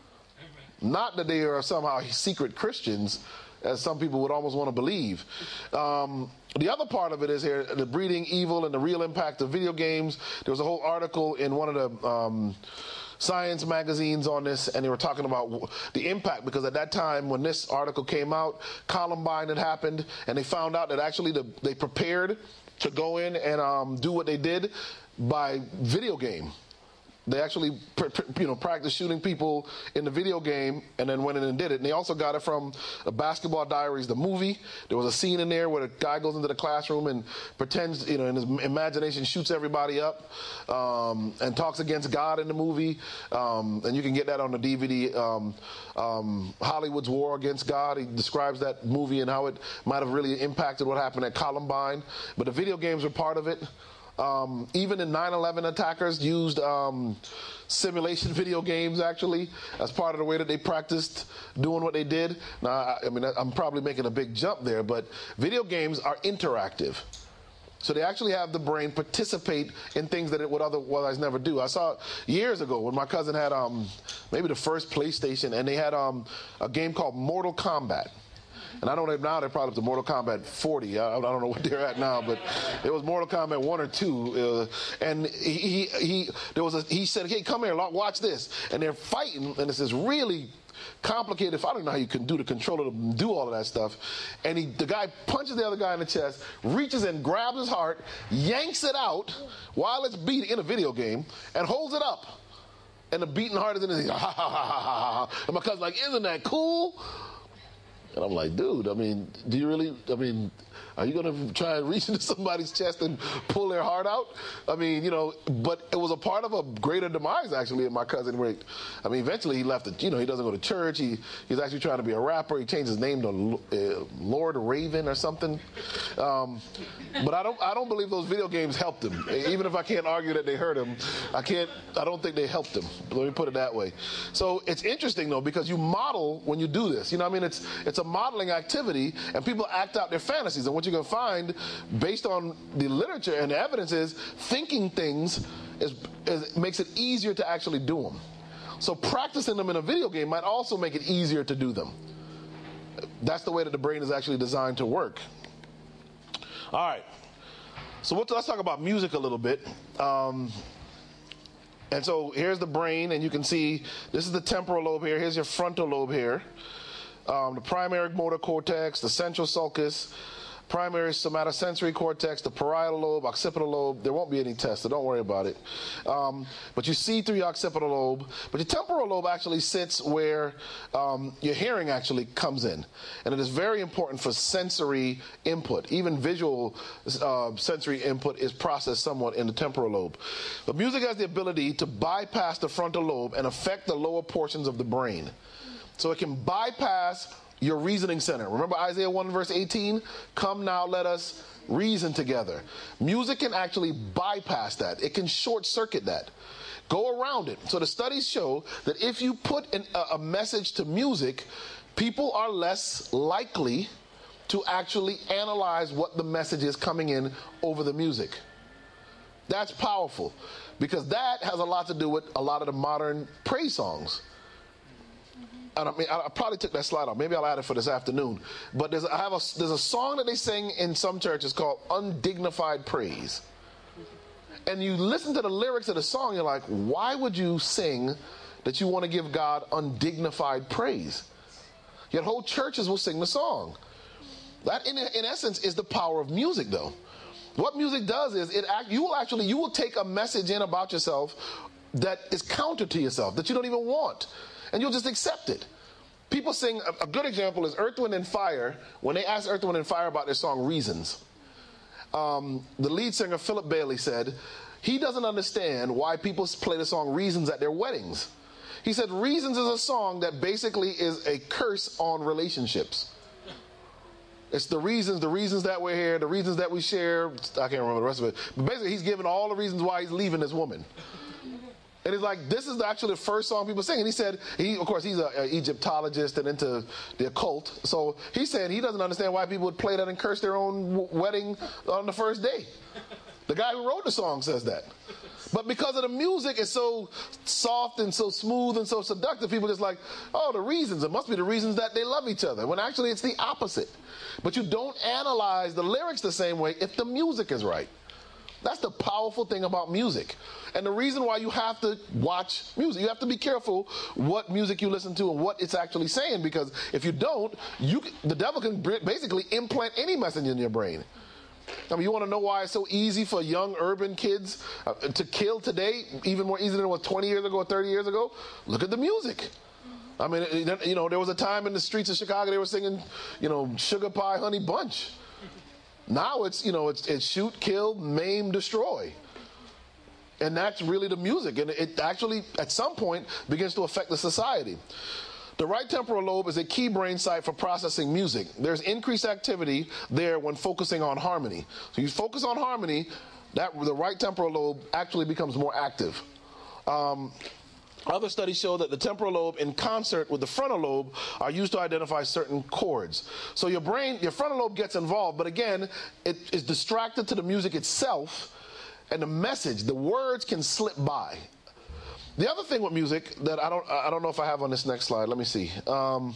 Not that they are somehow secret Christians, as some people would almost want to believe. The other part of it is here, the breeding evil and the real impact of video games. There was a whole article in one of the science magazines on this, and they were talking about the impact, because at that time when this article came out, Columbine had happened, and they found out that actually they prepared to go in and do what they did by video game. They actually practiced shooting people in the video game and then went in and did it. And they also got it from Basketball Diaries, the movie. There was a scene in there where the guy goes into the classroom and pretends, in his imagination, shoots everybody up and talks against God in the movie. And you can get that on the DVD, Hollywood's War Against God. He describes that movie and how it might have really impacted what happened at Columbine. But the video games were part of it. Even the 9/11 attackers used simulation video games, actually, as part of the way that they practiced doing what they did. Now, I'm probably making a big jump there, but video games are interactive. So they actually have the brain participate in things that it would otherwise never do. I saw years ago when my cousin had maybe the first PlayStation, and they had a game called Mortal Kombat. And I don't know, now they're probably up to Mortal Kombat 40. I don't know what they're at now, but it was Mortal Kombat 1 or 2. And he said, hey, come here, watch this. And they're fighting, and it's this really complicated. I don't know how you can do the controller to do all of that stuff. And the guy punches the other guy in the chest, reaches and grabs his heart, yanks it out while it's beating in a video game, and holds it up. And the beating heart is in his, ha ha ha ha ha ha. And my cousin's like, isn't that cool? And I'm like, dude, do you really, are you going to try and reach into somebody's chest and pull their heart out? But it was a part of a greater demise, actually, in my cousin. Eventually he left it. He doesn't go to church. He's actually trying to be a rapper. He changed his name to Lord Raven or something. But I don't believe those video games helped him. Even if I can't argue that they hurt him, I don't think they helped him. Let me put it that way. So it's interesting, though, because you model when you do this. It's a modeling activity, and people act out their fantasies. And what you're going to find, based on the literature and the evidence, is thinking things makes it easier to actually do them. So practicing them in a video game might also make it easier to do them. That's the way that the brain is actually designed to work. All right. So let's talk about music a little bit. And so here's the brain, and you can see this is the temporal lobe here. Here's your frontal lobe here. The primary motor cortex, the central sulcus, primary somatosensory cortex, the parietal lobe, occipital lobe. There won't be any tests, so don't worry about it. But you see through your occipital lobe. But your temporal lobe actually sits where your hearing actually comes in. And it is very important for sensory input. Even visual sensory input is processed somewhat in the temporal lobe. But music has the ability to bypass the frontal lobe and affect the lower portions of the brain. So it can bypass your reasoning center. Remember Isaiah 1 verse 18? Come now, let us reason together. Music can actually bypass that. It can short circuit that. Go around it. So the studies show that if you put a message to music, people are less likely to actually analyze what the message is coming in over the music. That's powerful, because that has a lot to do with a lot of the modern praise songs. I probably took that slide off. Maybe I'll add it for this afternoon. But there's a song that they sing in some churches called Undignified Praise. And you listen to the lyrics of the song, you're like, why would you sing that you want to give God undignified praise? Yet whole churches will sing the song. That, in essence, is the power of music, though. What music does is you will take a message in about yourself that is counter to yourself, that you don't even want. And you'll just accept it. People sing, a good example is Earth, Wind, and Fire. When they asked Earth, Wind, and Fire about their song Reasons, the lead singer, Philip Bailey, said he doesn't understand why people play the song Reasons at their weddings. He said, Reasons is a song that basically is a curse on relationships. It's the reasons that we're here, the reasons that we share. I can't remember the rest of it. But basically, he's giving all the reasons why he's leaving this woman. And it's like, this is actually the first song people sing. And he said, of course, he's an Egyptologist and into the occult. So he said he doesn't understand why people would play that and curse their own wedding on the first day. The guy who wrote the song says that. But because of the music, it's so soft and so smooth and so seductive, people just like, oh, the reasons. It must be the reasons that they love each other. When actually it's the opposite. But you don't analyze the lyrics the same way if the music is right. That's the powerful thing about music. And the reason why you have to watch music, you have to be careful what music you listen to and what it's actually saying, because if you don't, the devil can basically implant any message in your brain. I mean, you want to know why it's so easy for young urban kids to kill today, even more easy than it was 20 years ago or 30 years ago? Look at the music. I mean, you know, there was a time in the streets of Chicago they were singing, you know, Sugar Pie Honey Bunch. Now it's, you know, it's shoot, kill, maim, destroy. And that's really the music. And it actually, at some point, begins to affect the society. The right temporal lobe is a key brain site for processing music. There's increased activity there when focusing on harmony. So you focus on harmony, the right temporal lobe actually becomes more active. Other studies show that the temporal lobe in concert with the frontal lobe are used to identify certain chords. So your frontal lobe gets involved, but again, it is distracted to the music itself, and the message, the words can slip by. The other thing with music that I don't know if I have on this next slide. Let me see. No,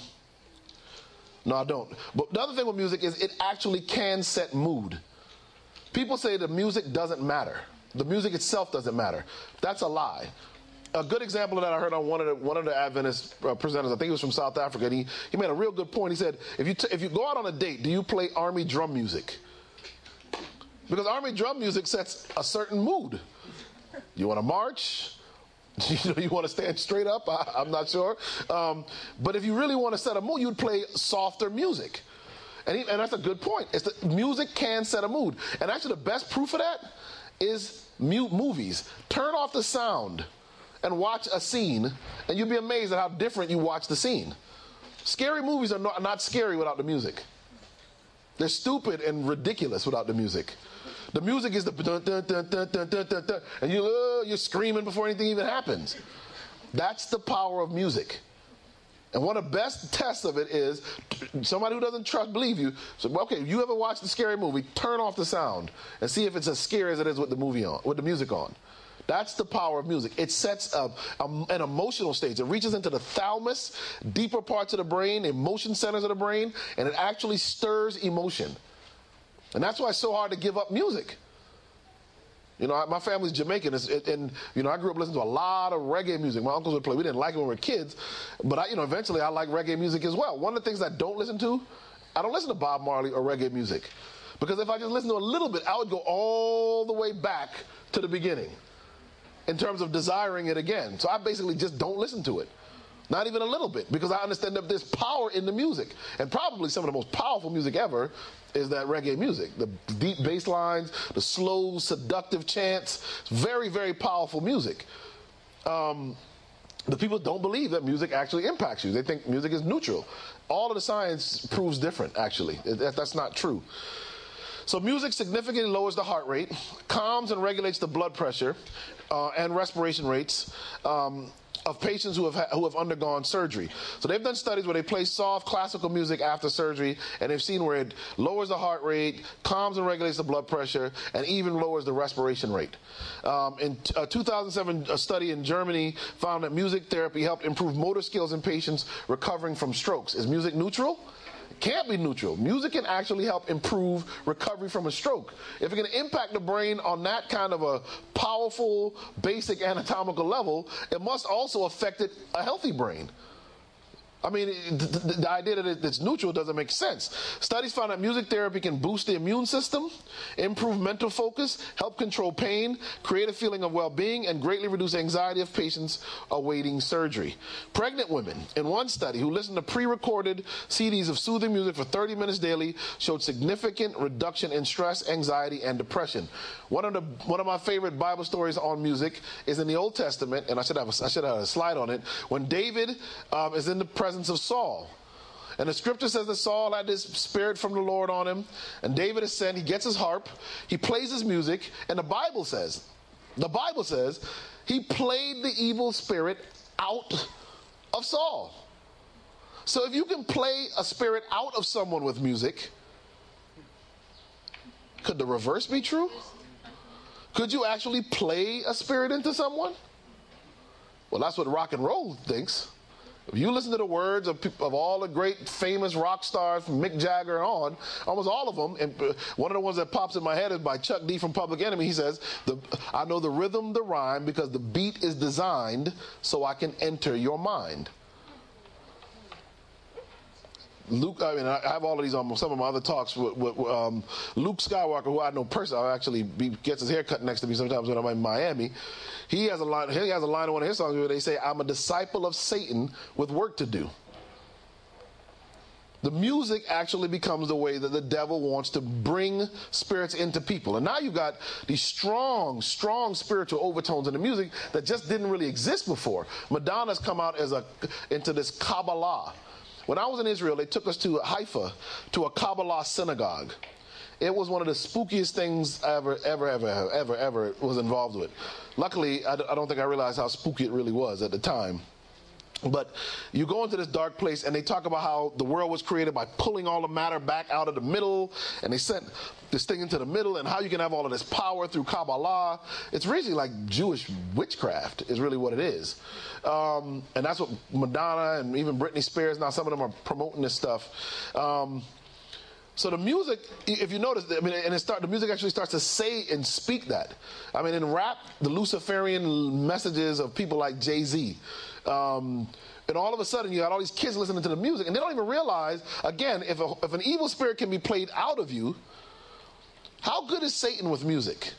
I don't. But the other thing with music is it actually can set mood. People say the music doesn't matter. The music itself doesn't matter. That's a lie. A good example of that I heard on one of the Adventist presenters. I think he was from South Africa. And he made a real good point. He said, if you go out on a date, do you play army drum music? Because army drum music sets a certain mood. You want to march? You want to stand straight up? I'm not sure. But if you really want to set a mood, you'd play softer music. And that's a good point. Music can set a mood. And actually the best proof of that is movies. Turn off the sound and watch a scene, and you'll be amazed at how different you watch the scene. Scary movies are not scary without the music. They're stupid and ridiculous without the music. The music is the dun, dun, dun, dun, dun, dun, dun, dun, and you're screaming before anything even happens. That's the power of music. And one of the best tests of it is somebody who doesn't believe you. So, okay, you ever watch the scary movie? Turn off the sound and see if it's as scary as it is with the music on. That's the power of music. It sets up an emotional state. It reaches into the thalamus, deeper parts of the brain, emotion centers of the brain, and it actually stirs emotion. And that's why it's so hard to give up music. You know, my family's Jamaican, and you know, I grew up listening to a lot of reggae music. My uncles would play. We didn't like it when we were kids, but eventually I like reggae music as well. One of the things I don't listen to Bob Marley or reggae music, because if I just listen to a little bit, I would go all the way back to the beginning in terms of desiring it again. So I basically just don't listen to it. Not even a little bit, because I understand that there's power in the music. And probably some of the most powerful music ever is that reggae music. The deep bass lines, the slow, seductive chants. It's very, very powerful music. The people don't believe that music actually impacts you. They think music is neutral. All of the science proves different, actually. That's not true. So music significantly lowers the heart rate, calms and regulates the blood pressure and respiration rates of patients who have undergone surgery. So they've done studies where they play soft classical music after surgery, and they've seen where it lowers the heart rate, calms and regulates the blood pressure, and even lowers the respiration rate. In a 2007 study in Germany found that music therapy helped improve motor skills in patients recovering from strokes. Is music neutral? Can't be neutral. Music can actually help improve recovery from a stroke. If it can impact the brain on that kind of a powerful, basic anatomical level, it must also affect a healthy brain. I mean, the idea that it's neutral doesn't make sense. Studies found that music therapy can boost the immune system, improve mental focus, help control pain, create a feeling of well-being, and greatly reduce anxiety of patients awaiting surgery. Pregnant women, in one study, who listened to pre-recorded CDs of soothing music for 30 minutes daily showed significant reduction in stress, anxiety, and depression. One of my favorite Bible stories on music is in the Old Testament, and I should have a slide on it, when David is in the presence of Saul. And the scripture says that Saul had this spirit from the Lord on him, and David is sent, he gets his harp, he plays his music, and the Bible says he played the evil spirit out of Saul. So if you can play a spirit out of someone with music, could the reverse be true? Could you actually play a spirit into someone? Well, that's what rock and roll thinks. If you listen to the words of all the great famous rock stars from Mick Jagger on, almost all of them, and one of the ones that pops in my head is by Chuck D from Public Enemy. He says, I know the rhythm, the rhyme, because the beat is designed so I can enter your mind. Luke, I mean, I have all of these on some of my other talks with Luke Skywalker, who I know personally. He gets his hair cut next to me sometimes when I'm in Miami. He has a line in one of his songs where they say, I'm a disciple of Satan with work to do. The music actually becomes the way that the devil wants to bring spirits into people. And now you've got these strong spiritual overtones in the music that just didn't really exist before. Madonna's come out into this Kabbalah. When I was in Israel, they took us to Haifa, to a Kabbalah synagogue. It was one of the spookiest things I ever was involved with. Luckily, I don't think I realized how spooky it really was at the time. But you go into this dark place, and they talk about how the world was created by pulling all the matter back out of the middle, and they sent this thing into the middle, and how you can have all of this power through Kabbalah. It's really like Jewish witchcraft is really what it is. And that's what Madonna and even Britney Spears, now some of them are promoting this stuff. So the music, if you notice, I mean, the music actually starts to say and speak that. I mean, in rap, the Luciferian messages of people like Jay-Z. And all of a sudden, you got all these kids listening to the music, and they don't even realize, again, if an evil spirit can be played out of you, how good is Satan with music?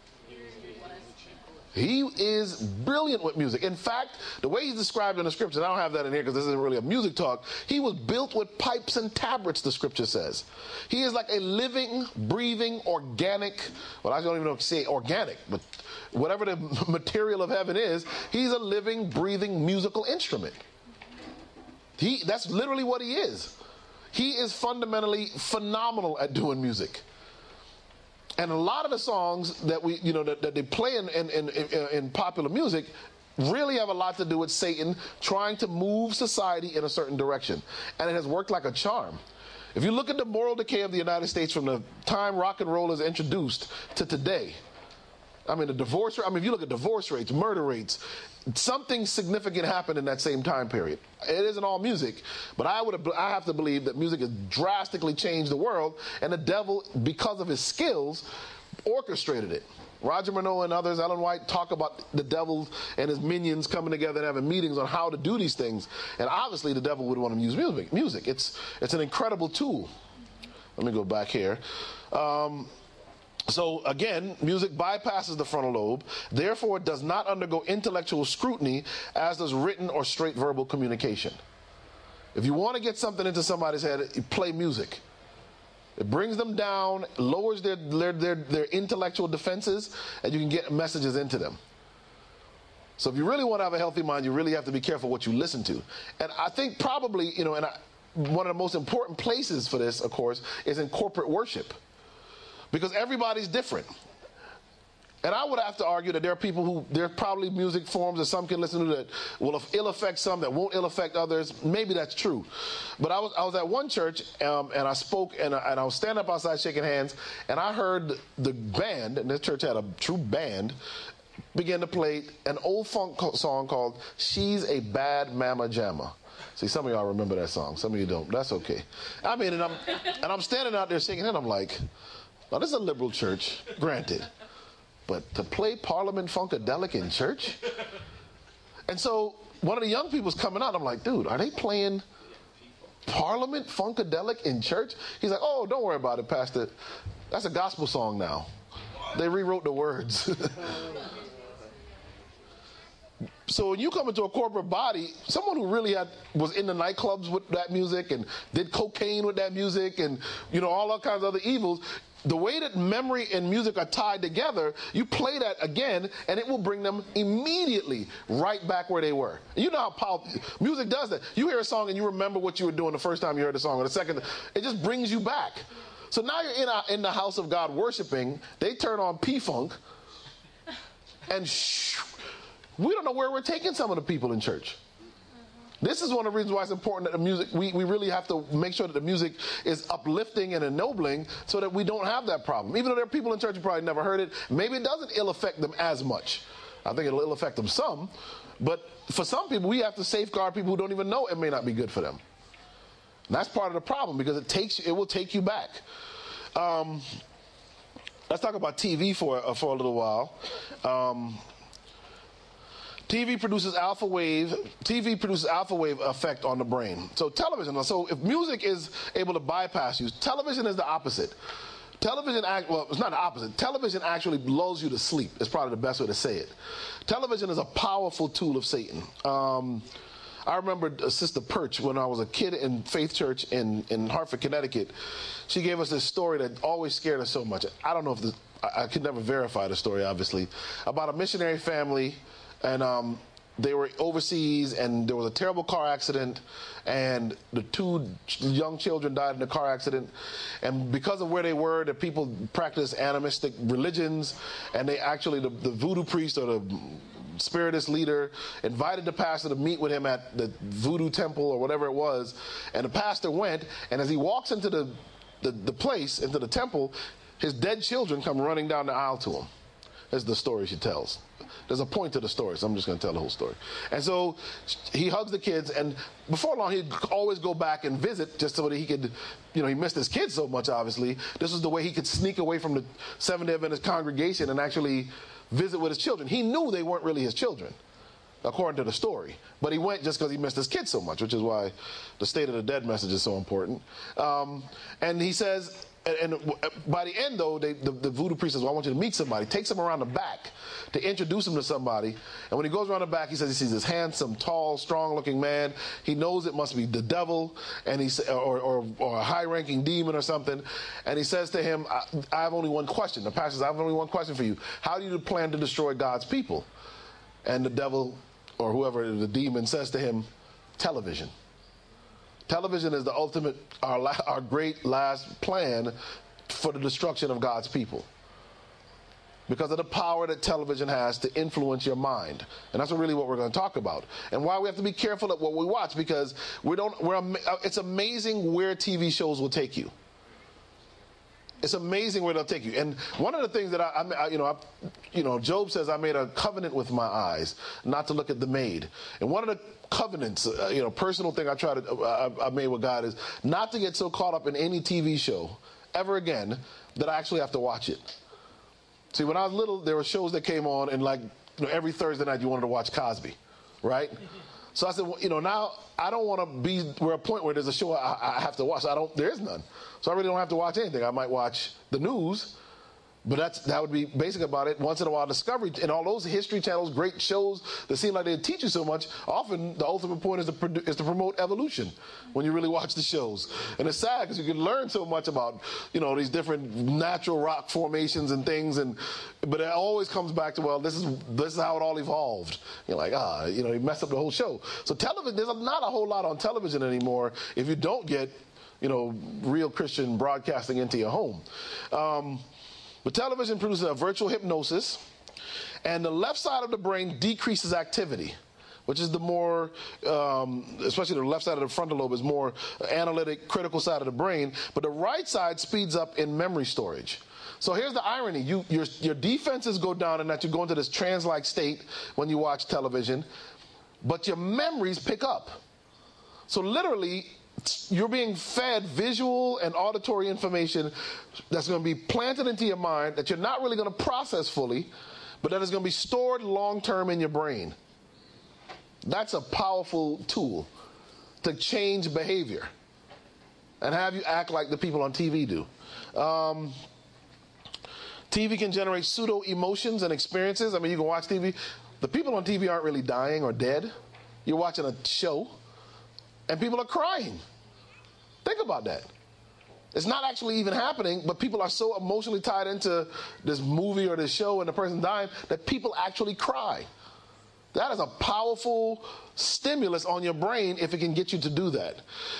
He is brilliant with music. In fact, the way he's described in the scriptures, I don't have that in here because this isn't really a music talk, he was built with pipes and tabrets, the scripture says. He is like a living, breathing, organic, well, I don't even know if to say organic, but whatever the material of heaven is, he's a living, breathing musical instrument. That's literally what he is. He is fundamentally phenomenal at doing music. And a lot of the songs that that they play in popular music really have a lot to do with Satan trying to move society in a certain direction. And it has worked like a charm. If you look at the moral decay of the United States from the time rock and roll is introduced to today, I mean, if you look at divorce rates, murder rates, something significant happened in that same time period. It isn't all music, but I have to believe that music has drastically changed the world, and the devil, because of his skills, orchestrated it. Roger Minot and others, Ellen White, talk about the devil and his minions coming together and having meetings on how to do these things. And obviously the devil would want to use music. It's an incredible tool. Let me go back here. So again, music bypasses the frontal lobe, therefore it does not undergo intellectual scrutiny as does written or straight verbal communication. If you want to get something into somebody's head, you play music. It brings them down, lowers their intellectual defenses, and you can get messages into them. So if you really want to have a healthy mind, you really have to be careful what you listen to. And I think probably, one of the most important places for this, of course, is in corporate worship. Because everybody's different. And I would have to argue that there are people there's probably music forms that some can listen to that will ill affect some, that won't ill affect others. Maybe that's true. But I was at one church, and I spoke, and I was standing up outside shaking hands, and I heard the band, and this church had a true band, begin to play an old funk song called She's a Bad Mama Jamma. See, some of y'all remember that song. Some of you don't. That's okay. I mean, and I'm standing out there shaking hands, I'm like, now, this is a liberal church, granted. But to play Parliament Funkadelic in church? And so one of the young people's coming out. I'm like, dude, are they playing Parliament Funkadelic in church? He's like, oh, don't worry about it, Pastor. That's a gospel song now. They rewrote the words. So when you come into a corporate body, someone who really was in the nightclubs with that music and did cocaine with that music and, all that kinds of other evils, the way that memory and music are tied together, you play that again, and it will bring them immediately right back where they were. You know how powerful music does that. You hear a song and you remember what you were doing the first time you heard the song, or the second. It just brings you back. So now you're in the house of God worshiping. They turn on P-Funk, and we don't know where we're taking some of the people in church. This is one of the reasons why it's important that the music, we really have to make sure that the music is uplifting and ennobling so that we don't have that problem. Even though there are people in church who probably never heard it, maybe it doesn't ill affect them as much. I think it'll ill affect them some, but for some people, we have to safeguard people who don't even know it may not be good for them. And that's part of the problem, because it will take you back. Let's talk about TV for a little while. TV produces alpha wave effect on the brain. So television, so if music is able to bypass you, television is the opposite. It's not the opposite. Television actually lulls you to sleep. It's probably the best way to say it. Television is a powerful tool of Satan. I remember Sister Perch, when I was a kid in Faith Church in Hartford, Connecticut. She gave us this story that always scared us so much. I don't know if I could never verify the story, obviously, about a missionary family. And they were overseas, and there was a terrible car accident, and the 2 young children died in the car accident. And because of where they were, the people practiced animistic religions, and they actually, the voodoo priest or the spiritist leader invited the pastor to meet with him at the voodoo temple or whatever it was. And the pastor went, and as he walks into the place, into the temple, his dead children come running down the aisle to him. That's the story she tells. There's a point to the story, so I'm just going to tell the whole story. And so he hugs the kids, and before long, he'd always go back and visit just so that he could, he missed his kids so much, obviously. This was the way he could sneak away from the Seventh-day Adventist congregation and actually visit with his children. He knew they weren't really his children, according to the story. But he went just because he missed his kids so much, which is why the State of the Dead message is so important. And he says, and by the end, though, the voodoo priest says, well, I want you to meet somebody. Takes him around the back to introduce him to somebody. And when he goes around the back, he says he sees this handsome, tall, strong-looking man. He knows it must be the devil, and or a high-ranking demon or something. And he says to him, I have only one question. The pastor says, I have only one question for you. How do you plan to destroy God's people? And the devil, or whoever the demon, says to him, television. Television is the ultimate, our great last plan for the destruction of God's people, because of the power that television has to influence your mind. And that's really what we're going to talk about, and why we have to be careful at what we watch, because it's amazing where TV shows will take you. It's amazing where they'll take you. And one of the things that Job says, I made a covenant with my eyes not to look at the maid. And one of the covenants, personal thing I made with God is not to get so caught up in any TV show ever again that I actually have to watch it. See, when I was little, there were shows that came on, and every Thursday night you wanted to watch Cosby, right? So I said, well, now I don't want to be, we're at a point where there's a show I have to watch. There is none. So I really don't have to watch anything. I might watch the news, but that would be basic about it. Once in a while, Discovery and all those History Channels, great shows that seem like they teach you so much. Often the ultimate point is to promote evolution when you really watch the shows. And it's sad because you can learn so much about, these different natural rock formations and things. But it always comes back to, well, this is how it all evolved. You're like, you mess up the whole show. So television, there's not a whole lot on television anymore if you don't get, real Christian broadcasting into your home. But television produces a virtual hypnosis, and the left side of the brain decreases activity, which is the more, especially the left side of the frontal lobe is more analytic, critical side of the brain, but the right side speeds up in memory storage. So here's the irony. Your defenses go down in that you go into this trance-like state when you watch television, but your memories pick up. So literally, you're being fed visual and auditory information that's going to be planted into your mind that you're not really going to process fully, but that is going to be stored long-term in your brain. That's a powerful tool to change behavior and have you act like the people on TV do. TV can generate pseudo emotions and experiences. I mean, you can watch TV. The people on TV aren't really dying or dead. You're watching a show and people are crying. Think about that. It's not actually even happening, but people are so emotionally tied into this movie or this show and the person dying that people actually cry. That is a powerful stimulus on your brain if it can get you to do that.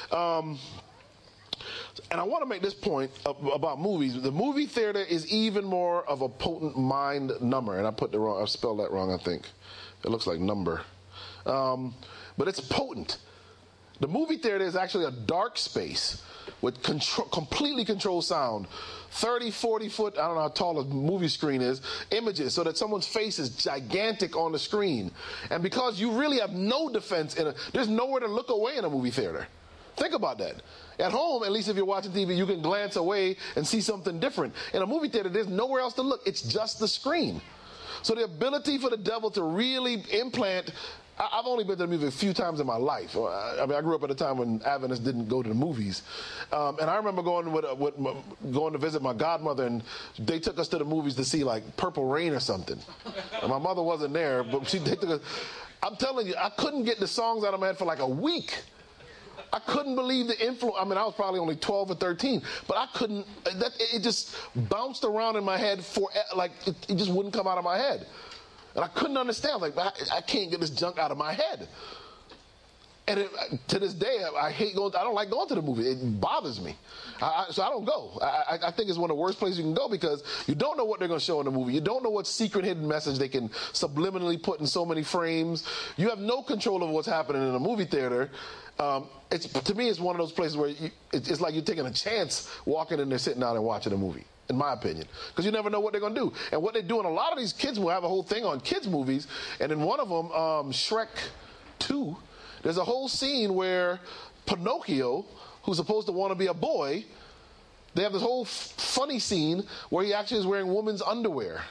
And I want to make this point about movies. The movie theater is even more of a potent mind number. And I spelled that wrong, I think. It looks like number. But it's potent. The movie theater is actually a dark space with completely controlled sound. 30, 40 foot, I don't know how tall a movie screen is, images so that someone's face is gigantic on the screen. And because you really have no defense there's nowhere to look away in a movie theater. Think about that. At home, at least if you're watching TV, you can glance away and see something different. In a movie theater, there's nowhere else to look. It's just the screen. So the ability for the devil to really implant... I've only been to the movie a few times in my life. I mean, I grew up at a time when Adventists didn't go to the movies. And I remember going to visit my godmother, and they took us to the movies to see, like, Purple Rain or something. And my mother wasn't there, but they took us... I'm telling you, I couldn't get the songs out of my head for like a week. I couldn't believe the influence. I mean, I was probably only 12 or 13, but I couldn't. It just bounced around in my head it just wouldn't come out of my head, and I couldn't understand. Like, I can't get this junk out of my head. And to this day, I hate going. I don't like going to the movie. It bothers me, so I don't go. I think it's one of the worst places you can go because you don't know what they're going to show in the movie. You don't know what secret hidden message they can subliminally put in so many frames. You have no control over what's happening in a movie theater. To me, it's one of those places where it's like you're taking a chance walking in there, sitting down and watching a movie, in my opinion. Because you never know what they're going to do. And what they do in a lot of these kids will have a whole thing on kids' movies. And in one of them, Shrek 2, there's a whole scene where Pinocchio, who's supposed to want to be a boy, they have this whole funny scene where he actually is wearing women's underwear.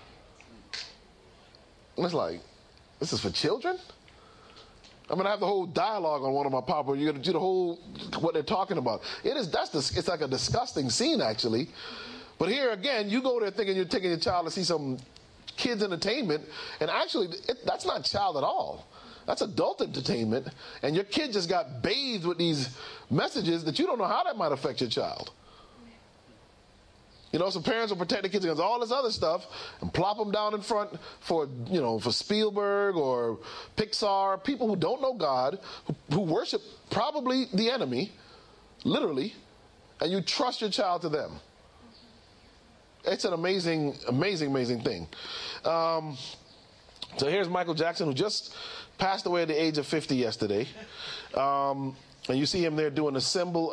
And it's like, this is for children? I mean, I have the whole dialogue on one of my pop-ups. You got to do the whole, what they're talking about. It's like a disgusting scene, actually. But here, again, you go there thinking you're taking your child to see some kids' entertainment, and actually, that's not child at all. That's adult entertainment, and your kid just got bathed with these messages that you don't know how that might affect your child. You know, some parents will protect the kids against all this other stuff and plop them down in front for Spielberg or Pixar, people who don't know God, who worship probably the enemy, literally, and you trust your child to them. It's an amazing, amazing, amazing thing. So here's Michael Jackson, who just passed away at the age of 50 yesterday. And you see him there doing a symbol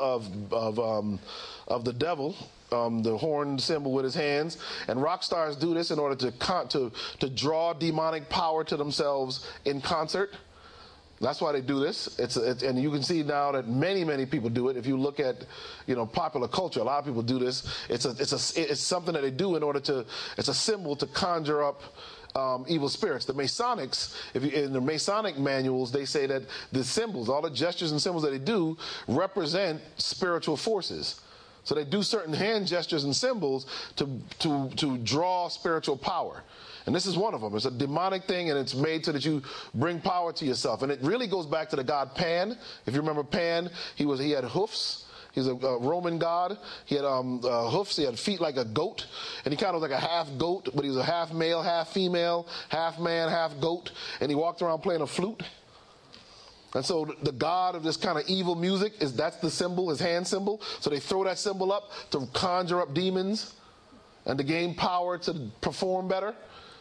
of the devil, the horn symbol with his hands. And rock stars do this in order to draw demonic power to themselves in concert. That's why they do this. And you can see now that many, many people do it. If you look at, popular culture, a lot of people do this. It's something that they do in order it's a symbol to conjure up evil spirits. The Masonics, in the Masonic manuals, they say that the symbols, all the gestures and symbols that they do, represent spiritual forces. So they do certain hand gestures and symbols to draw spiritual power. And this is one of them. It's a demonic thing, and it's made so that you bring power to yourself. And it really goes back to the god Pan. If you remember Pan, he had hoofs. He's a Roman god. He had hoofs. He had feet like a goat. And he kind of was like a half goat, but he was a half male, half female, half man, half goat. And he walked around playing a flute. And so the god of this kind of evil music, that's the symbol, his hand symbol. So they throw that symbol up to conjure up demons and to gain power to perform better.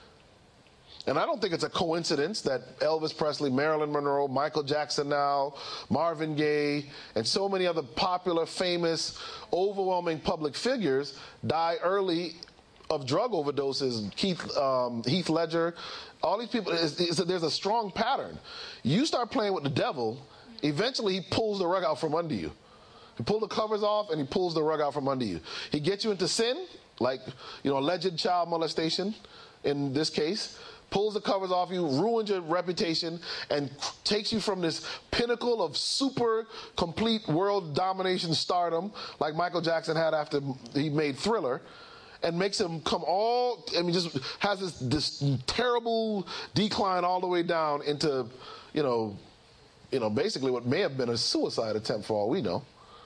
And I don't think it's a coincidence that Elvis Presley, Marilyn Monroe, Michael Jackson now, Marvin Gaye, and so many other popular, famous, overwhelming public figures die early of drug overdoses. Heath Ledger, all these people, there's a strong pattern. You start playing with the devil, eventually he pulls the rug out from under you. He pulls the covers off and he pulls the rug out from under you. He gets you into sin, like, alleged child molestation in this case. pulls the covers off you, ruins your reputation, and takes you from this pinnacle of super complete world domination stardom like Michael Jackson had after he made Thriller, and makes him just has this terrible decline all the way down into, basically what may have been a suicide attempt for all we know.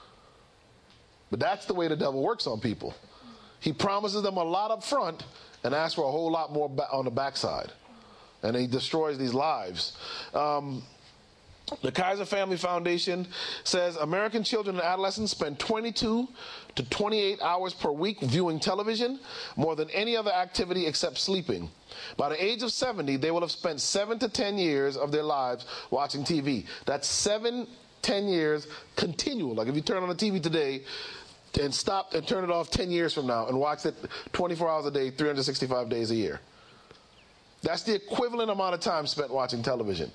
But that's the way the devil works on people. He promises them a lot up front and asks for a whole lot more on the backside. And he destroys these lives. The Kaiser Family Foundation says American children and adolescents spend 22 to 28 hours per week viewing television, more than any other activity except sleeping. By the age of 70, they will have spent 7 to 10 years of their lives watching TV. That's 7, 10 years continual. Like if you turn on the TV today and stop and turn it off 10 years from now and watch it 24 hours a day, 365 days a year. That's the equivalent amount of time spent watching television.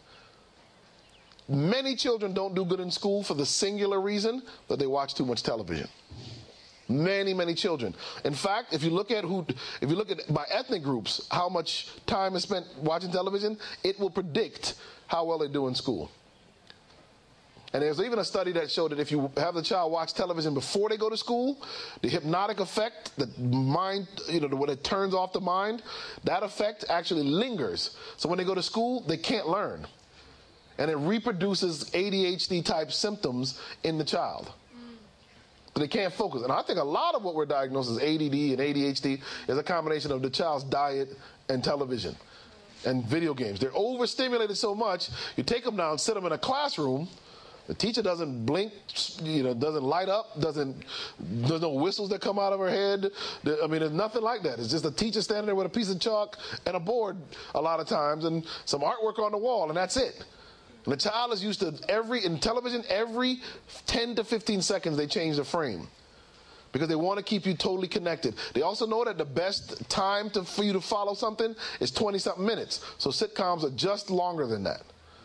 Many children don't do good in school for the singular reason that they watch too much television. Many, many children. In fact, if you look at by ethnic groups how much time is spent watching television, it will predict how well they do in school. And there's even a study that showed that if you have the child watch television before they go to school, the hypnotic effect, the mind, when it turns off the mind, that effect actually lingers. So when they go to school, they can't learn. And it reproduces ADHD-type symptoms in the child. They can't focus. And I think a lot of what we're diagnosed as ADD and ADHD is a combination of the child's diet and television and video games. They're overstimulated so much, you take them down, sit them in a classroom, the teacher doesn't blink, doesn't light up, there's no whistles that come out of her head. There's nothing like that. It's just a teacher standing there with a piece of chalk and a board a lot of times and some artwork on the wall, and that's it. And the child is used to in television, every 10 to 15 seconds they change the frame because they want to keep you totally connected. They also know that the best time for you to follow something is 20-something minutes. So sitcoms are just longer than that.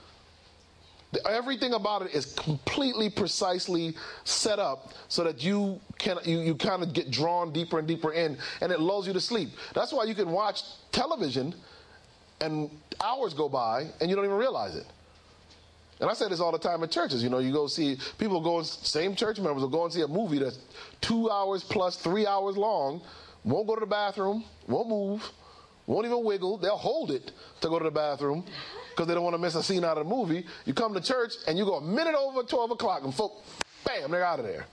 Everything about it is completely precisely set up so that you kind of get drawn deeper and deeper in, and it lulls you to sleep. That's why you can watch television and hours go by and you don't even realize it. And I say this all the time in churches. You go see people same church members will go and see a movie that's 2 hours plus 3 hours long, won't go to the bathroom, won't move, won't even wiggle. They'll hold it to go to the bathroom because they don't want to miss a scene out of the movie. You come to church and you go a minute over 12 o'clock and bam, they're out of there.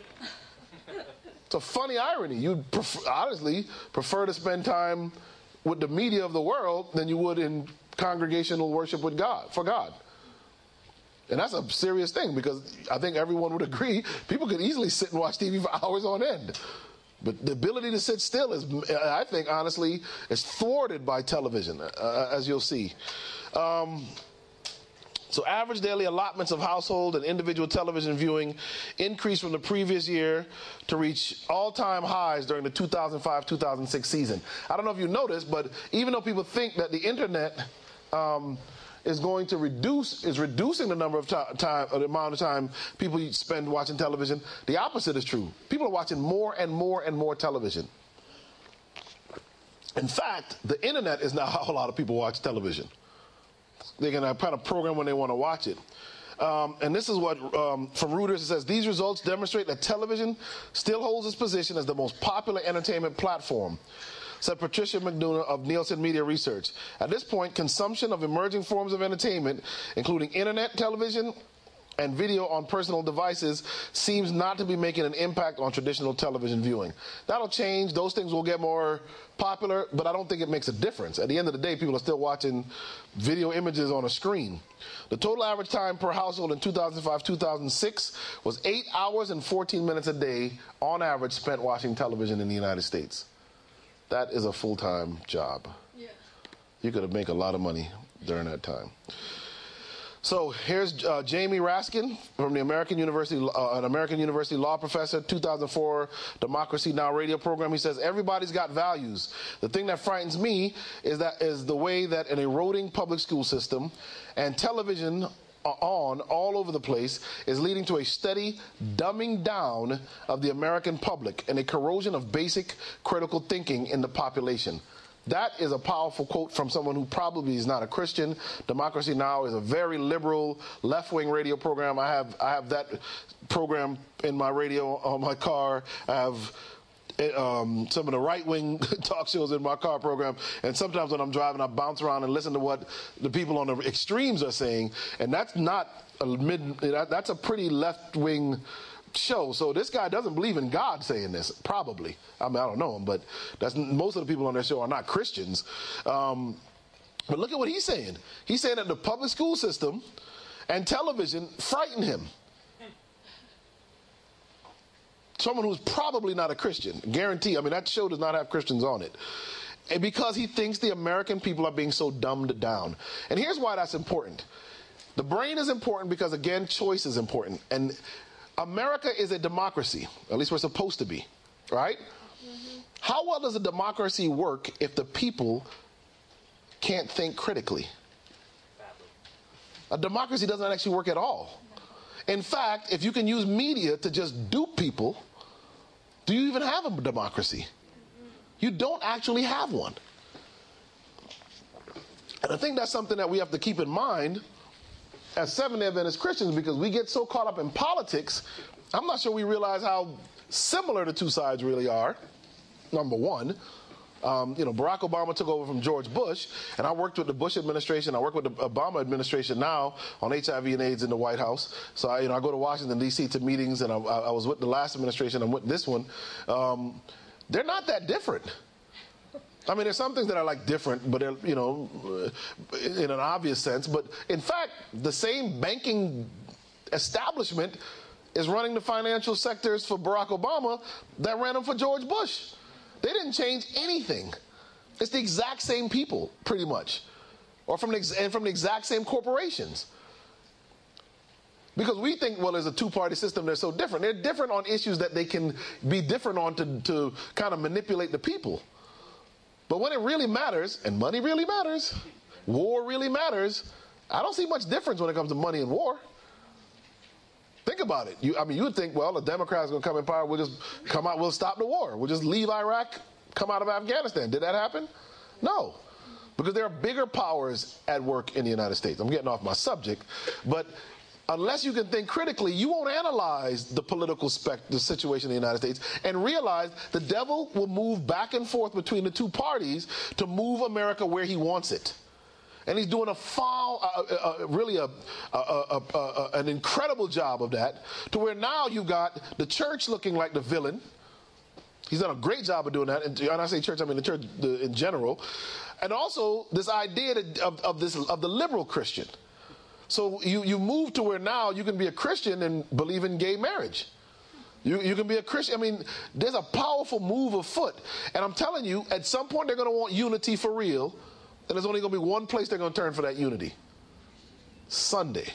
It's a funny irony. You'd honestly prefer to spend time with the media of the world than you would in congregational worship with God, for God. And that's a serious thing because I think everyone would agree people could easily sit and watch TV for hours on end. But the ability to sit still is, I think, honestly, is thwarted by television, as you'll see. So average daily allotments of household and individual television viewing increased from the previous year to reach all-time highs during the 2005-2006 season. I don't know if you noticed, but even though people think that the internet is reducing the number of the amount of time people spend watching television, the opposite is true. People are watching more and more and more television. In fact, the internet is now how a lot of people watch television. They can kind of program when they want to watch it. And this is what, from Reuters, it says, these results demonstrate that television still holds its position as the most popular entertainment platform, said Patricia McDonough of Nielsen Media Research. At this point, consumption of emerging forms of entertainment, including internet, television, and video on personal devices, seems not to be making an impact on traditional television viewing. That'll change. Those things will get more popular, but I don't think it makes a difference. At the end of the day, people are still watching video images on a screen. The total average time per household in 2005-2006 was 8 hours and 14 minutes a day on average spent watching television in the United States. That is a full-time job. Yeah. You could make a lot of money during that time. So here's Jamie Raskin from the American University law professor, 2004 Democracy Now! Radio program. He says, everybody's got values. The thing that frightens me is the way that an eroding public school system and television all over the place is leading to a steady dumbing down of the American public and a corrosion of basic critical thinking in the population. That is a powerful quote from someone who probably is not a Christian. Democracy Now! Is a very liberal, left-wing radio program. I have that program in my radio on my car. I have some of the right-wing talk shows in my car program, and sometimes when I'm driving, I bounce around and listen to what the people on the extremes are saying, and that's not that's a pretty left-wing show. So this guy doesn't believe in God saying this, probably. I mean, I don't know him, but most of the people on their show are not Christians. But look at what he's saying. He's saying that the public school system and television frighten him. Someone who's probably not a Christian, guarantee. I mean, that show does not have Christians on it. And because he thinks the American people are being so dumbed down. And here's why that's important. The brain is important because, again, choice is important. And America is a democracy. At least we're supposed to be, right? Mm-hmm. How well does a democracy work if the people can't think critically? A democracy doesn't actually work at all. In fact, if you can use media to just dupe people, do you even have a democracy? You don't actually have one. And I think that's something that we have to keep in mind as Seventh-day Adventist Christians, because we get so caught up in politics, I'm not sure we realize how similar the two sides really are, number one. Barack Obama took over from George Bush, and I worked with the Bush administration. I work with the Obama administration now on HIV and AIDS in the White House. So I go to Washington, D.C. to meetings, and I was with the last administration. I'm with this one. They're not that different. I mean, there's some things that are like different, but in an obvious sense. But in fact, the same banking establishment is running the financial sectors for Barack Obama that ran them for George Bush. They didn't change anything. It's the exact same people, pretty much, from the exact same corporations. Because we think, well, there's a two-party system, they're so different. They're different on issues that they can be different on to kind of manipulate the people. But when it really matters, and money really matters, war really matters, I don't see much difference when it comes to money and war. Think about it. You would think, well, the Democrats are going to come in power, we'll just come out, we'll stop the war. We'll just leave Iraq, come out of Afghanistan. Did that happen? No. Because there are bigger powers at work in the United States. I'm getting off my subject. But unless you can think critically, you won't analyze the political the situation in the United States and realize the devil will move back and forth between the two parties to move America where he wants it. And he's doing an incredible job of that, to where now you've got the church looking like the villain. He's done a great job of doing that. And when I say church, I mean the church in general. And also this idea of the liberal Christian. So you move to where now you can be a Christian and believe in gay marriage. You can be a Christian. I mean, there's a powerful move afoot. And I'm telling you, at some point they're going to want unity for real. And there's only going to be one place they're going to turn for that unity. Sunday.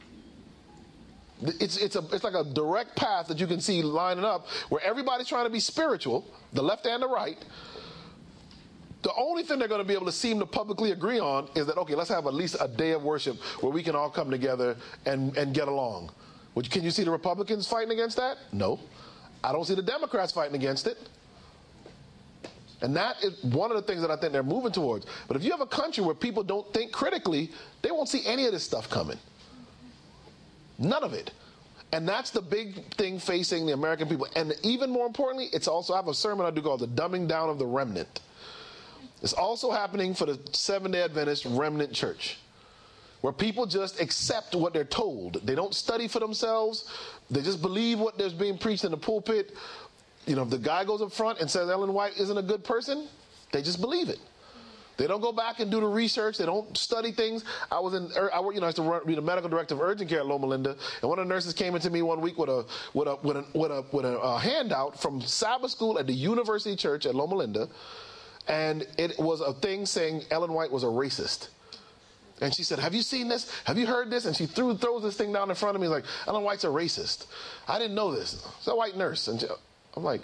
It's like a direct path that you can see lining up where everybody's trying to be spiritual, the left and the right. The only thing they're going to be able to seem to publicly agree on is that, okay, let's have at least a day of worship where we can all come together and get along. Can you see the Republicans fighting against that? No. I don't see the Democrats fighting against it. And that is one of the things that I think they're moving towards. But if you have a country where people don't think critically, they won't see any of this stuff coming. None of it. And that's the big thing facing the American people. And even more importantly, I have a sermon I do called The Dumbing Down of the Remnant. It's also happening for the Seventh-day Adventist remnant church, where people just accept what they're told. They don't study for themselves. They just believe what is being preached in the pulpit. If the guy goes up front and says Ellen White isn't a good person, they just believe it. They don't go back and do the research. They don't study things. I used to be the medical director of urgent care at Loma Linda, and one of the nurses came into me one week with a handout from Sabbath school at the University Church at Loma Linda, and it was a thing saying Ellen White was a racist. And she said, "Have you seen this? Have you heard this?" And she throws this thing down in front of me like, "Ellen White's a racist. I didn't know this." It's a white nurse, and I'm like,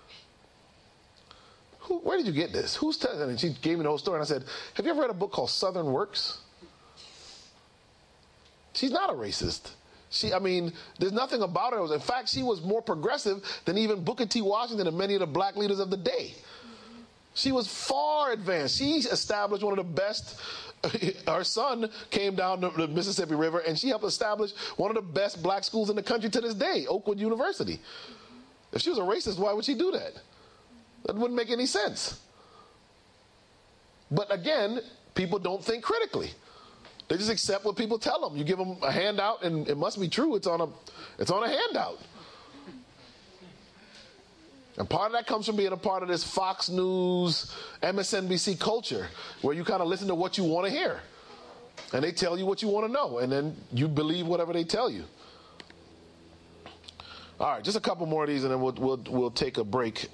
where did you get this? Who's telling? And she gave me the whole story, and I said, "Have you ever read a book called Southern Works?" She's not a racist. There's nothing about her. In fact, she was more progressive than even Booker T. Washington and many of the black leaders of the day. She was far advanced. She established one of the best. Her son came down the Mississippi River, and she helped establish one of the best black schools in the country to this day, Oakwood University. If she was a racist, why would she do that? That wouldn't make any sense. But again, people don't think critically. They just accept what people tell them. You give them a handout, and it must be true. It's on a handout. And part of that comes from being a part of this Fox News, MSNBC culture, where you kind of listen to what you want to hear. And they tell you what you want to know, and then you believe whatever they tell you. All right, just a couple more of these, and then we'll take a break.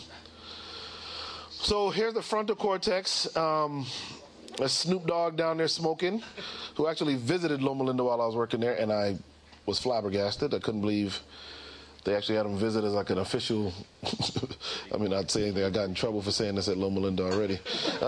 So here's the frontal cortex. A Snoop Dogg down there smoking, who actually visited Loma Linda while I was working there, and I was flabbergasted. I couldn't believe they actually had him visit as like an official. I mean, I'd say anything. I got in trouble for saying this at Loma Linda already.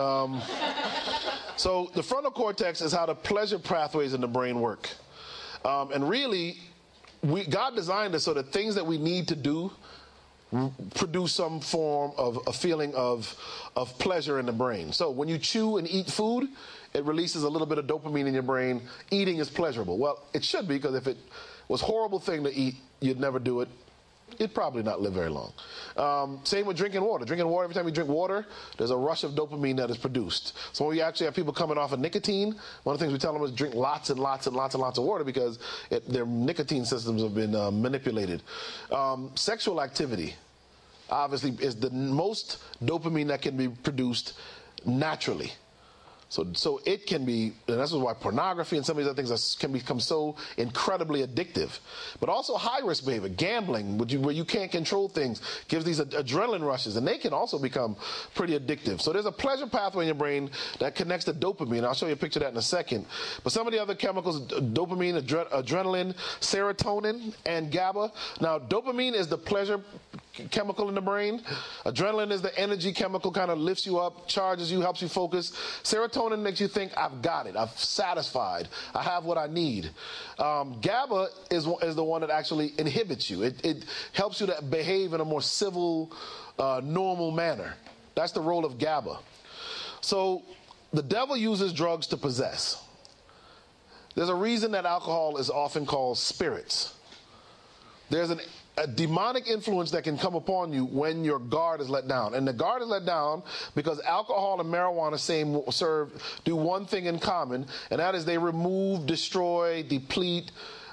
So the frontal cortex is how the pleasure pathways in the brain work. And really, God designed us so that things that we need to do produce some form of a feeling of pleasure in the brain. So when you chew and eat food, it releases a little bit of dopamine in your brain. Eating is pleasurable. Well, it should be, because if it was a horrible thing to eat, you'd never do it. You'd probably not live very long. Same with drinking water. Drinking water, every time you drink water, there's a rush of dopamine that is produced. So when we actually have people coming off of nicotine, one of the things we tell them is drink lots and lots and lots and lots of water, because their nicotine systems have been manipulated. Sexual activity, obviously, is the most dopamine that can be produced naturally. So it can be, and this is why pornography and some of these other things can become so incredibly addictive. But also high-risk behavior, gambling, where you can't control things, gives these adrenaline rushes, and they can also become pretty addictive. So there's a pleasure pathway in your brain that connects to dopamine. I'll show you a picture of that in a second. But some of the other chemicals, dopamine, adrenaline, serotonin, and GABA. Now, dopamine is the pleasure chemical in the brain. Adrenaline is the energy chemical, kind of lifts you up, charges you, helps you focus. Serotonin makes you think, I've got it, I've satisfied, I have what I need. GABA is the one that actually inhibits you. It helps you to behave in a more civil, normal manner. That's the role of GABA. So the devil uses drugs to possess. There's a reason that alcohol is often called spirits. There's a demonic influence that can come upon you when your guard is let down. And the guard is let down because alcohol and marijuana do one thing in common, and that is they remove, destroy, deplete,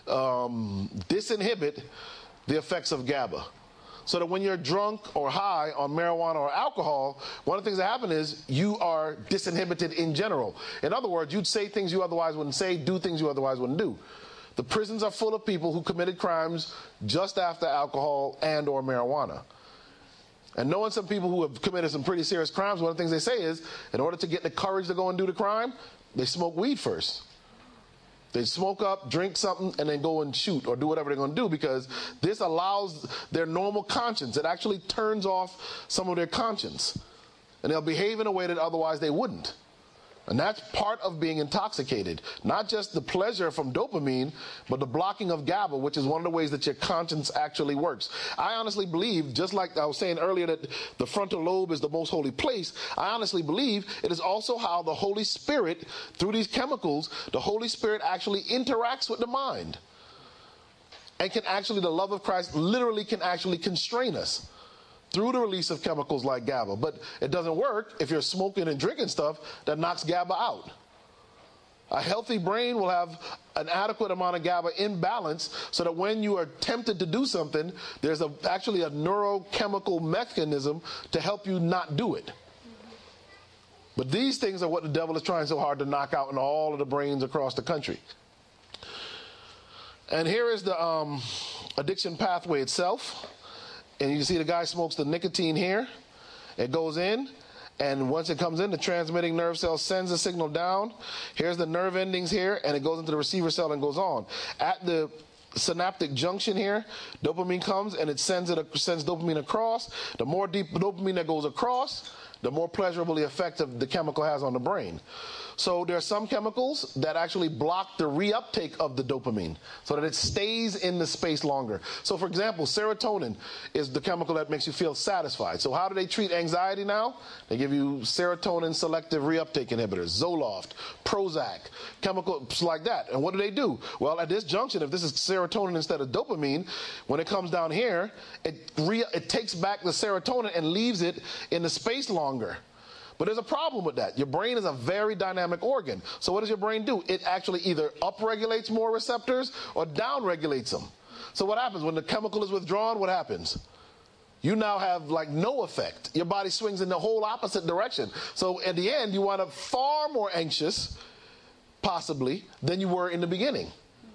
disinhibit the effects of GABA. So that when you're drunk or high on marijuana or alcohol, one of the things that happen is you are disinhibited in general. In other words, you'd say things you otherwise wouldn't say, do things you otherwise wouldn't do. The prisons are full of people who committed crimes just after alcohol and or marijuana. And knowing some people who have committed some pretty serious crimes, one of the things they say is, in order to get the courage to go and do the crime, they smoke weed first. They smoke up, drink something, and then go and shoot or do whatever they're going to do, because this allows their normal conscience. It actually turns off some of their conscience. And they'll behave in a way that otherwise they wouldn't. And that's part of being intoxicated. Not just the pleasure from dopamine, but the blocking of GABA, which is one of the ways that your conscience actually works. I honestly believe, just like I was saying earlier, that the frontal lobe is the most holy place, I honestly believe it is also how the Holy Spirit, through these chemicals, the Holy Spirit actually interacts with the mind. And the love of Christ literally can actually constrain us through the release of chemicals like GABA. But it doesn't work if you're smoking and drinking stuff that knocks GABA out. A healthy brain will have an adequate amount of GABA in balance so that when you are tempted to do something, there's actually a neurochemical mechanism to help you not do it. But these things are what the devil is trying so hard to knock out in all of the brains across the country. And here is the addiction pathway itself. And you can see the guy smokes the nicotine here. It goes in, and once it comes in, the transmitting nerve cell sends a signal down. Here's the nerve endings here, and it goes into the receiver cell and goes on. At the synaptic junction here, dopamine comes, and it sends dopamine across. The more deep dopamine that goes across, the more pleasurable the effect of the chemical has on the brain. So there are some chemicals that actually block the reuptake of the dopamine so that it stays in the space longer. So for example, serotonin is the chemical that makes you feel satisfied. So how do they treat anxiety now? They give you serotonin selective reuptake inhibitors, Zoloft, Prozac, chemicals like that. And what do? Well, at this junction, if this is serotonin instead of dopamine, when it comes down here, it takes back the serotonin and leaves it in the space longer. But there's a problem with that. Your brain is a very dynamic organ. So what does your brain do? It actually either upregulates more receptors or downregulates them. So what happens? When the chemical is withdrawn, what happens? You now have like no effect. Your body swings in the whole opposite direction. So at the end, you wind up far more anxious, possibly, than you were in the beginning.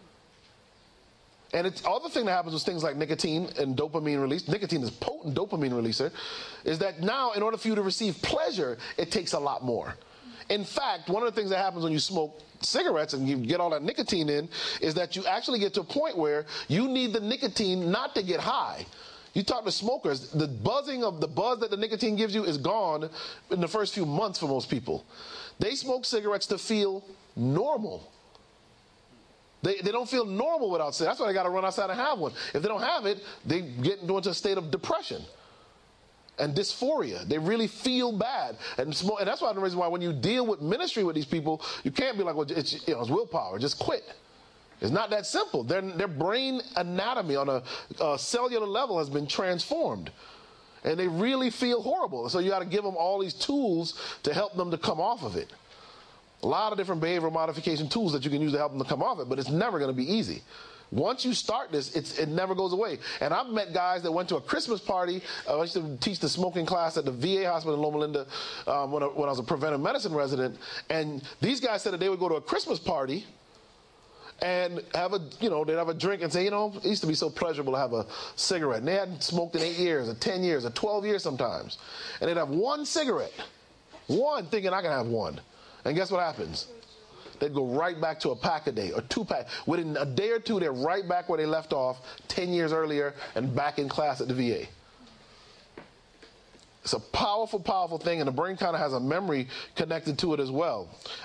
And the other thing that happens with things like nicotine and dopamine release, nicotine is a potent dopamine releaser, is that now in order for you to receive pleasure, it takes a lot more. In fact, one of the things that happens when you smoke cigarettes and you get all that nicotine in is that you actually get to a point where you need the nicotine not to get high. You talk to smokers, the buzz that the nicotine gives you is gone in the first few months for most people. They smoke cigarettes to feel normal. They don't feel normal without cigarettes. That's why they got to run outside and have one. If they don't have it, they get into a state of depression and dysphoria. They really feel bad. And that's why the reason why when you deal with ministry with these people, you can't be like, well, it's willpower. Just quit. It's not that simple. Their brain anatomy on a cellular level has been transformed. And they really feel horrible. So you got to give them all these tools to help them to come off of it. A lot of different behavioral modification tools that you can use to help them to come off it, but it's never going to be easy. Once you start this, it never goes away. And I've met guys that went to a Christmas party. I used to teach the smoking class at the VA hospital in Loma Linda when I was a preventive medicine resident. And these guys said that they would go to a Christmas party and they'd have a drink and say, it used to be so pleasurable to have a cigarette. And they hadn't smoked in 8 years or 10 years or 12 years sometimes. And they'd have one cigarette, thinking I can have one. And guess what happens? They'd go right back to a pack a day or 2 pack. Within a day or two, they're right back where they left off 10 years earlier and back in class at the VA. It's a powerful, powerful thing, and the brain kind of has a memory connected to it as well.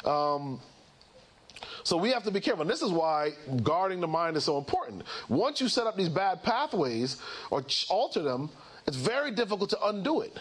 So we have to be careful. And this is why guarding the mind is so important. Once you set up these bad pathways or alter them, it's very difficult to undo it.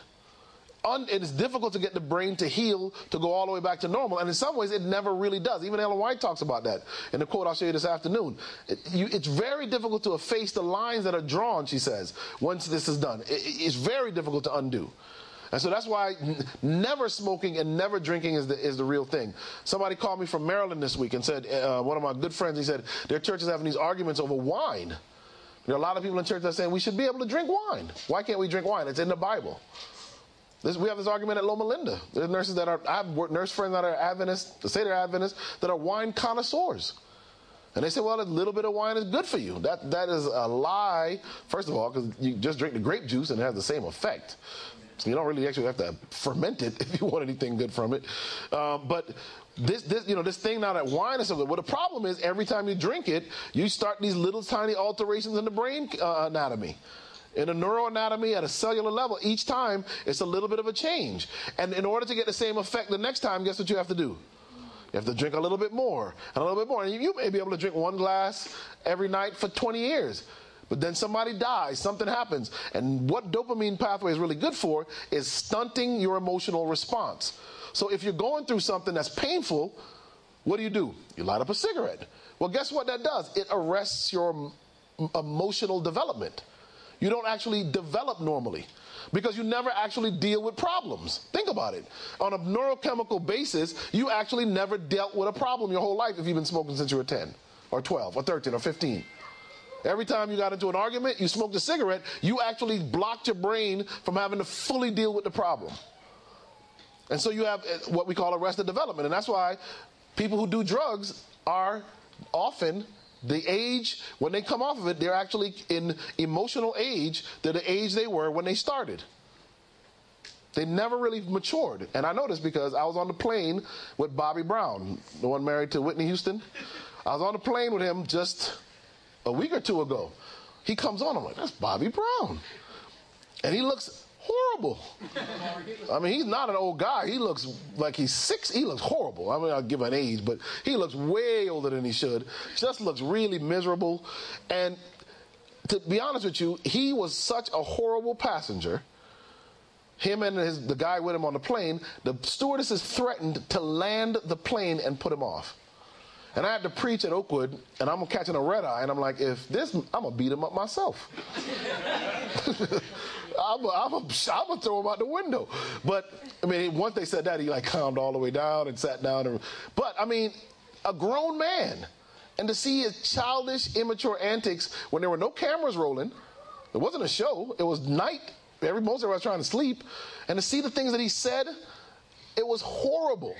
It is difficult to get the brain to heal, to go all the way back to normal. And in some ways, it never really does. Even Ellen White talks about that in the quote I'll show you this afternoon. It's very difficult to efface the lines that are drawn, she says, once this is done. It's very difficult to undo. And so that's why never smoking and never drinking is the real thing. Somebody called me from Maryland this week and said, one of my good friends, he said, their church is having these arguments over wine. There are a lot of people in church that are saying we should be able to drink wine. Why can't we drink wine? It's in the Bible. We have this argument at Loma Linda. There's nurses I have nurse friends that are Adventists, that say they're Adventists, that are wine connoisseurs. And they say, well, a little bit of wine is good for you. That is a lie, first of all, because you just drink the grape juice and it has the same effect. So you don't really actually have to ferment it if you want anything good from it. But this thing now that wine is so good. Well, the problem is every time you drink it, you start these little tiny alterations in the brain anatomy. In a neuroanatomy at a cellular level, each time it's a little bit of a change. And in order to get the same effect the next time, guess what you have to do? You have to drink a little bit more and a little bit more. And you may be able to drink one glass every night for 20 years. But then somebody dies, something happens. And what dopamine pathway is really good for is stunting your emotional response. So if you're going through something that's painful, what do? You light up a cigarette. Well, guess what that does? It arrests your emotional development. You don't actually develop normally because you never actually deal with problems. Think about it. On a neurochemical basis, you actually never dealt with a problem your whole life if you've been smoking since you were 10 or 12 or 13 or 15. Every time you got into an argument, you smoked a cigarette, you actually blocked your brain from having to fully deal with the problem. And so you have what we call arrested development. And that's why people who do drugs are often the age, when they come off of it, they're actually in emotional age. They're the age they were when they started. They never really matured. And I know this because I was on the plane with Bobby Brown, the one married to Whitney Houston. I was on the plane with him just a week or two ago. He comes on, I'm like, that's Bobby Brown. And he looks horrible. I mean, he's not an old guy. He looks like he's 6. He looks horrible. I mean, I'll give him an age, but he looks way older than he should. Just looks really miserable. And to be honest with you, he was such a horrible passenger. Him and the guy with him on the plane, the stewardesses threatened to land the plane and put him off. And I had to preach at Oakwood, and I'm catching a red eye, and I'm like, I'm going to beat him up myself. I'm going to throw him out the window. But, I mean, once they said that, he like calmed all the way down and sat down. But, I mean, a grown man. And to see his childish, immature antics when there were no cameras rolling, it wasn't a show, it was night. Most everybody was trying to sleep. And to see the things that he said, it was horrible.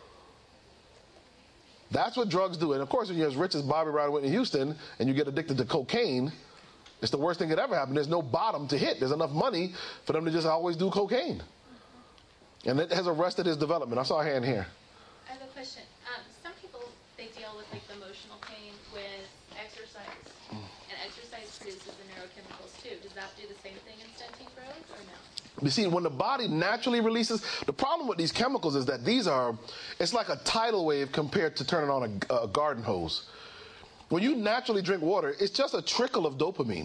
That's what drugs do. And of course, when you're as rich as Bobby Brown Whitney Houston and you get addicted to cocaine, it's the worst thing that ever happened. There's no bottom to hit. There's enough money for them to just always do cocaine. And it has arrested his development. I saw a hand here. I have a question. Some people, they deal with like the emotional pain with exercise. And exercise produces the neurochemicals too. Does that do the same thing in stenting growth or no? You see, when the body naturally releases, the problem with these chemicals is that it's like a tidal wave compared to turning on a garden hose. When you naturally drink water, it's just a trickle of dopamine.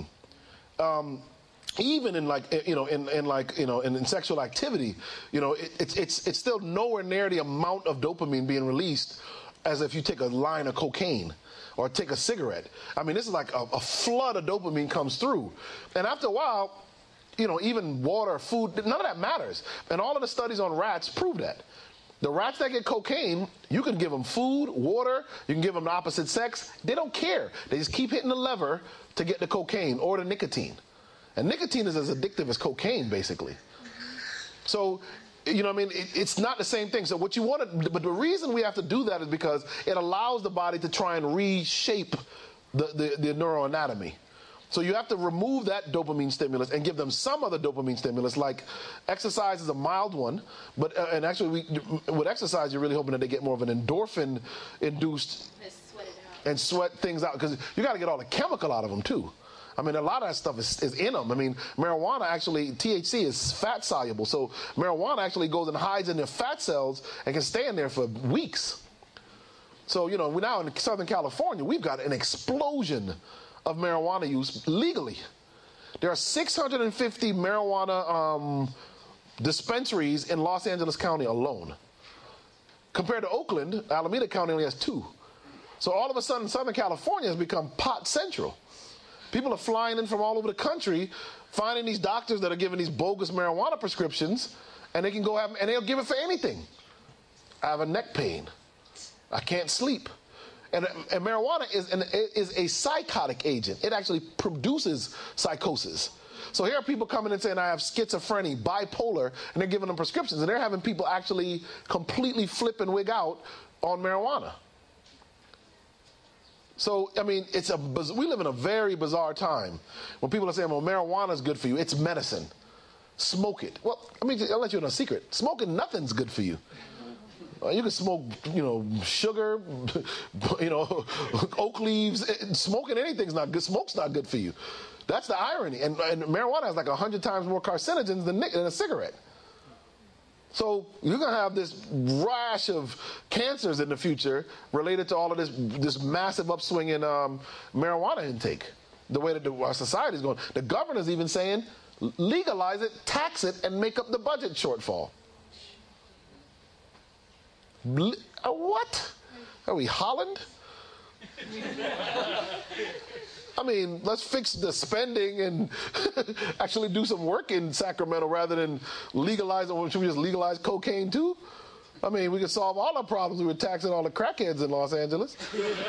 Even in sexual activity, it's still nowhere near the amount of dopamine being released as if you take a line of cocaine or take a cigarette. I mean, this is like a flood of dopamine comes through. And after a while, even water, food, none of that matters. And all of the studies on rats prove that. The rats that get cocaine, you can give them food, water, you can give them the opposite sex. They don't care. They just keep hitting the lever to get the cocaine or the nicotine. And nicotine is as addictive as cocaine, basically. So, it's not the same thing. So but the reason we have to do that is because it allows the body to try and reshape the neuroanatomy. So you have to remove that dopamine stimulus and give them some other dopamine stimulus, like exercise is a mild one, but and actually with exercise you're really hoping that they get more of an endorphin-induced and sweat things out, because you got to get all the chemical out of them too. I mean, a lot of that stuff is in them. I mean, marijuana actually, THC is fat soluble, so marijuana actually goes and hides in their fat cells and can stay in there for weeks. So, we're now in Southern California, we've got an explosion of marijuana use legally. There are 650 marijuana dispensaries in Los Angeles County alone. Compared to Oakland, Alameda County only has 2. So all of a sudden, Southern California has become pot central. People are flying in from all over the country, finding these doctors that are giving these bogus marijuana prescriptions, and they can go have them, and they'll give it for anything. I have a neck pain. I can't sleep. And marijuana is a psychotic agent. It actually produces psychosis. So here are people coming and saying, I have schizophrenia, bipolar, and they're giving them prescriptions. And they're having people actually completely flip and wig out on marijuana. So, I mean, we live in a very bizarre time when people are saying, well, marijuana is good for you. It's medicine. Smoke it. Well, I'll let you in a secret. Smoking nothing's good for you. You can smoke, sugar, oak leaves. Smoking anything's not good. Smoke's not good for you. That's the irony. And marijuana has like 100 times more carcinogens than a cigarette. So you're going to have this rash of cancers in the future related to all of this massive upswing in marijuana intake, the way that our society is going. The governor's even saying, legalize it, tax it, and make up the budget shortfall. What? Are we Holland? I mean, let's fix the spending and actually do some work in Sacramento rather than legalize it. Should we just legalize cocaine too? I mean, we could solve all our problems. We were taxing all the crackheads in Los Angeles.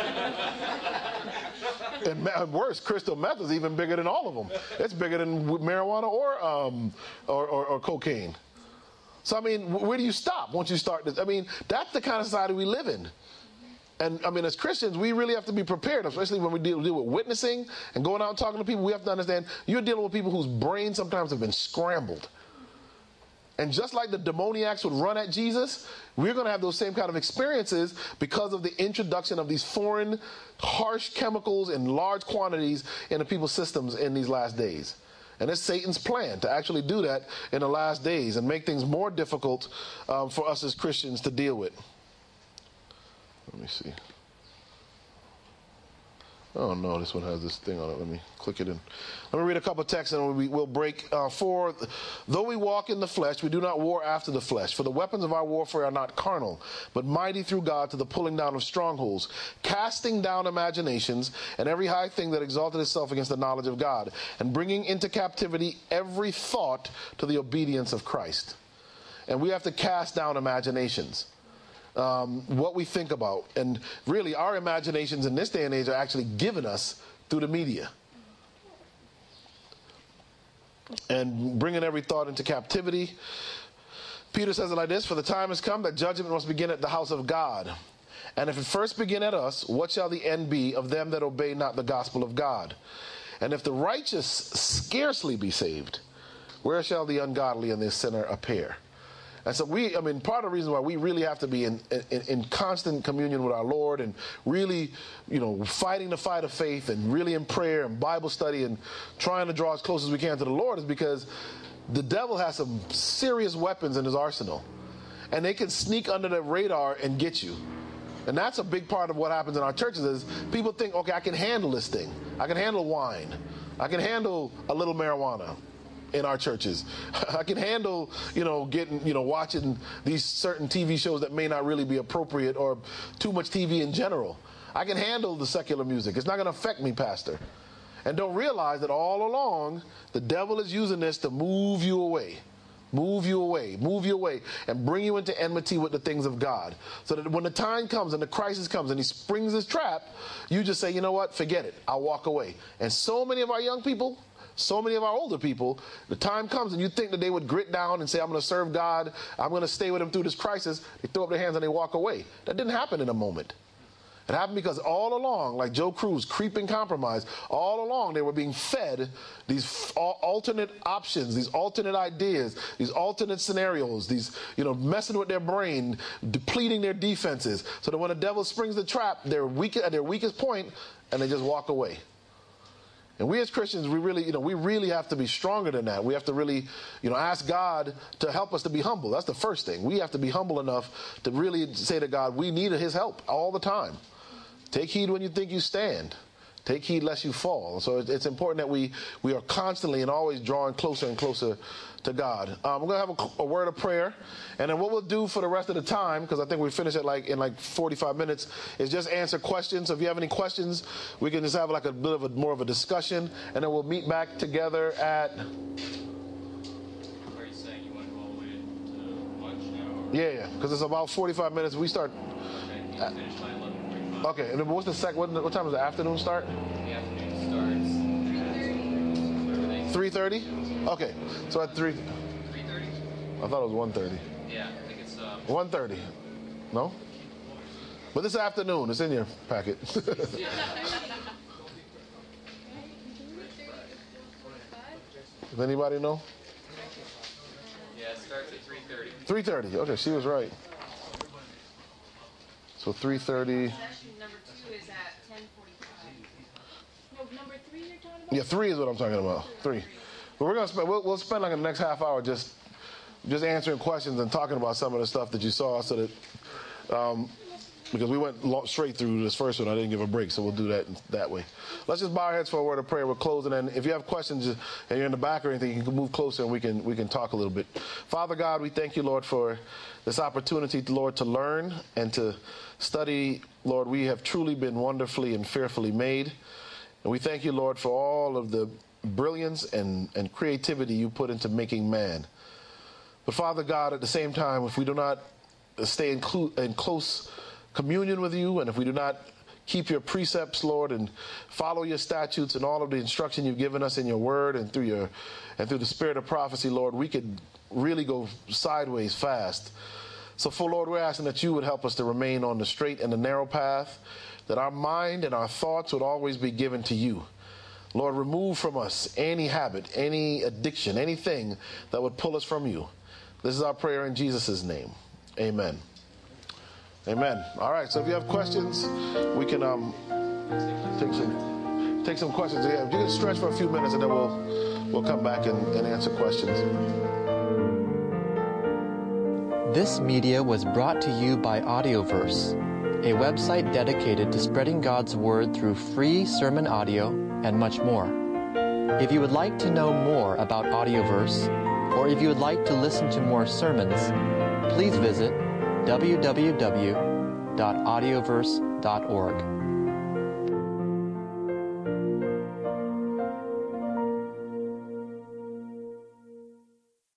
And worse, crystal meth is even bigger than all of them. It's bigger than marijuana or cocaine. So, I mean, where do you stop once you start this? I mean, that's the kind of society we live in. And, I mean, as Christians, we really have to be prepared, especially when we deal with witnessing and going out and talking to people. We have to understand you're dealing with people whose brains sometimes have been scrambled. And just like the demoniacs would run at Jesus, we're going to have those same kind of experiences because of the introduction of these foreign, harsh chemicals in large quantities into people's systems in these last days. And it's Satan's plan to actually do that in the last days and make things more difficult for us as Christians to deal with. Let me see. Oh, no, this one has this thing on it. Let me click it in. Let me read a couple of texts and we'll break. For though we walk in the flesh, we do not war after the flesh. For the weapons of our warfare are not carnal, but mighty through God to the pulling down of strongholds, casting down imaginations and every high thing that exalted itself against the knowledge of God, and bringing into captivity every thought to the obedience of Christ. And we have to cast down imaginations. What we think about. And really, our imaginations in this day and age are actually given us through the media. And bringing every thought into captivity. Peter says it like this: for the time has come that judgment must begin at the house of God. And if it first begin at us, what shall the end be of them that obey not the gospel of God? And if the righteous scarcely be saved, where shall the ungodly and the sinner appear? And so part of the reason why we really have to be in constant communion with our Lord and really, fighting the fight of faith and really in prayer and Bible study and trying to draw as close as we can to the Lord is because the devil has some serious weapons in his arsenal. And they can sneak under the radar and get you. And that's a big part of what happens in our churches is people think, okay, I can handle this thing. I can handle wine. I can handle a little marijuana. In our churches, I can handle, watching these certain TV shows that may not really be appropriate or too much TV in general. I can handle the secular music. It's not going to affect me, Pastor. And don't realize that all along, the devil is using this to move you away, and bring you into enmity with the things of God. So that when the time comes and the crisis comes and he springs his trap, you just say, you know what, forget it. I'll walk away. And so many of our young people, so many of our older people, the time comes and you think that they would grit down and say, I'm going to serve God, I'm going to stay with him through this crisis. They throw up their hands and they walk away. That didn't happen in a moment. It happened because all along, like Joe Cruz, creeping compromise, all along they were being fed these alternate options, these alternate ideas, these alternate scenarios, these, messing with their brain, depleting their defenses, so that when the devil springs the trap, they're weak at their weakest point and they just walk away. And we as Christians, we really have to be stronger than that. We have to really, ask God to help us to be humble. That's the first thing. We have to be humble enough to really say to God, we need his help all the time. Take heed when you think you stand. Take heed lest you fall. So it's important that we are constantly and always drawing closer and closer to God. We're going to have a word of prayer. And then what we'll do for the rest of the time, because I think we finish it in 45 minutes, is just answer questions. So if you have any questions, we can just have a bit of more of a discussion. And then we'll meet back together at... Are you saying you want to go all the way to lunch now? Yeah, because it's about 45 minutes. We start... Okay, you can finish by 11:45. Okay, and then what's the what time does the afternoon start? The afternoon starts... 3:30? Okay, so at 3... 3:30? I thought it was 1:30. Yeah, I think it's... 1:30. No? But this afternoon, it's in your packet. Does Anybody know? Yeah, it starts at 3:30. 3:30. Okay, she was right. So 3:30. Session number 2 is at 10:45. No, number 3 you're talking about? Yeah, 3 is what I'm talking about. 3. But we're gonna spend. We'll spend the next half hour just answering questions and talking about some of the stuff that you saw, so that because we went straight through this first one, I didn't give a break, so we'll do that way. Let's just bow our heads for a word of prayer. We're closing, and if you have questions and you're in the back or anything, you can move closer and we can talk a little bit. Father God, we thank you, Lord, for this opportunity, Lord, to learn and to study. Lord, we have truly been wonderfully and fearfully made, and we thank you, Lord, for all of the brilliance and creativity you put into making man. But Father God, at the same time, if we do not stay in close communion with you, and if we do not keep your precepts, Lord, and follow your statutes and all of the instruction you've given us in your word and through the spirit of prophecy, Lord, we could really go sideways fast. So, Lord, we're asking that you would help us to remain on the straight and the narrow path, that our mind and our thoughts would always be given to you. Lord, remove from us any habit, any addiction, anything that would pull us from you. This is our prayer in Jesus' name. Amen. Amen. All right, so if you have questions, we can take take some questions. Yeah, you can stretch for a few minutes, and then we'll come back and answer questions. This media was brought to you by Audioverse, a website dedicated to spreading God's Word through free sermon audio and much more. If you would like to know more about Audioverse, or if you would like to listen to more sermons, please visit www.audioverse.org.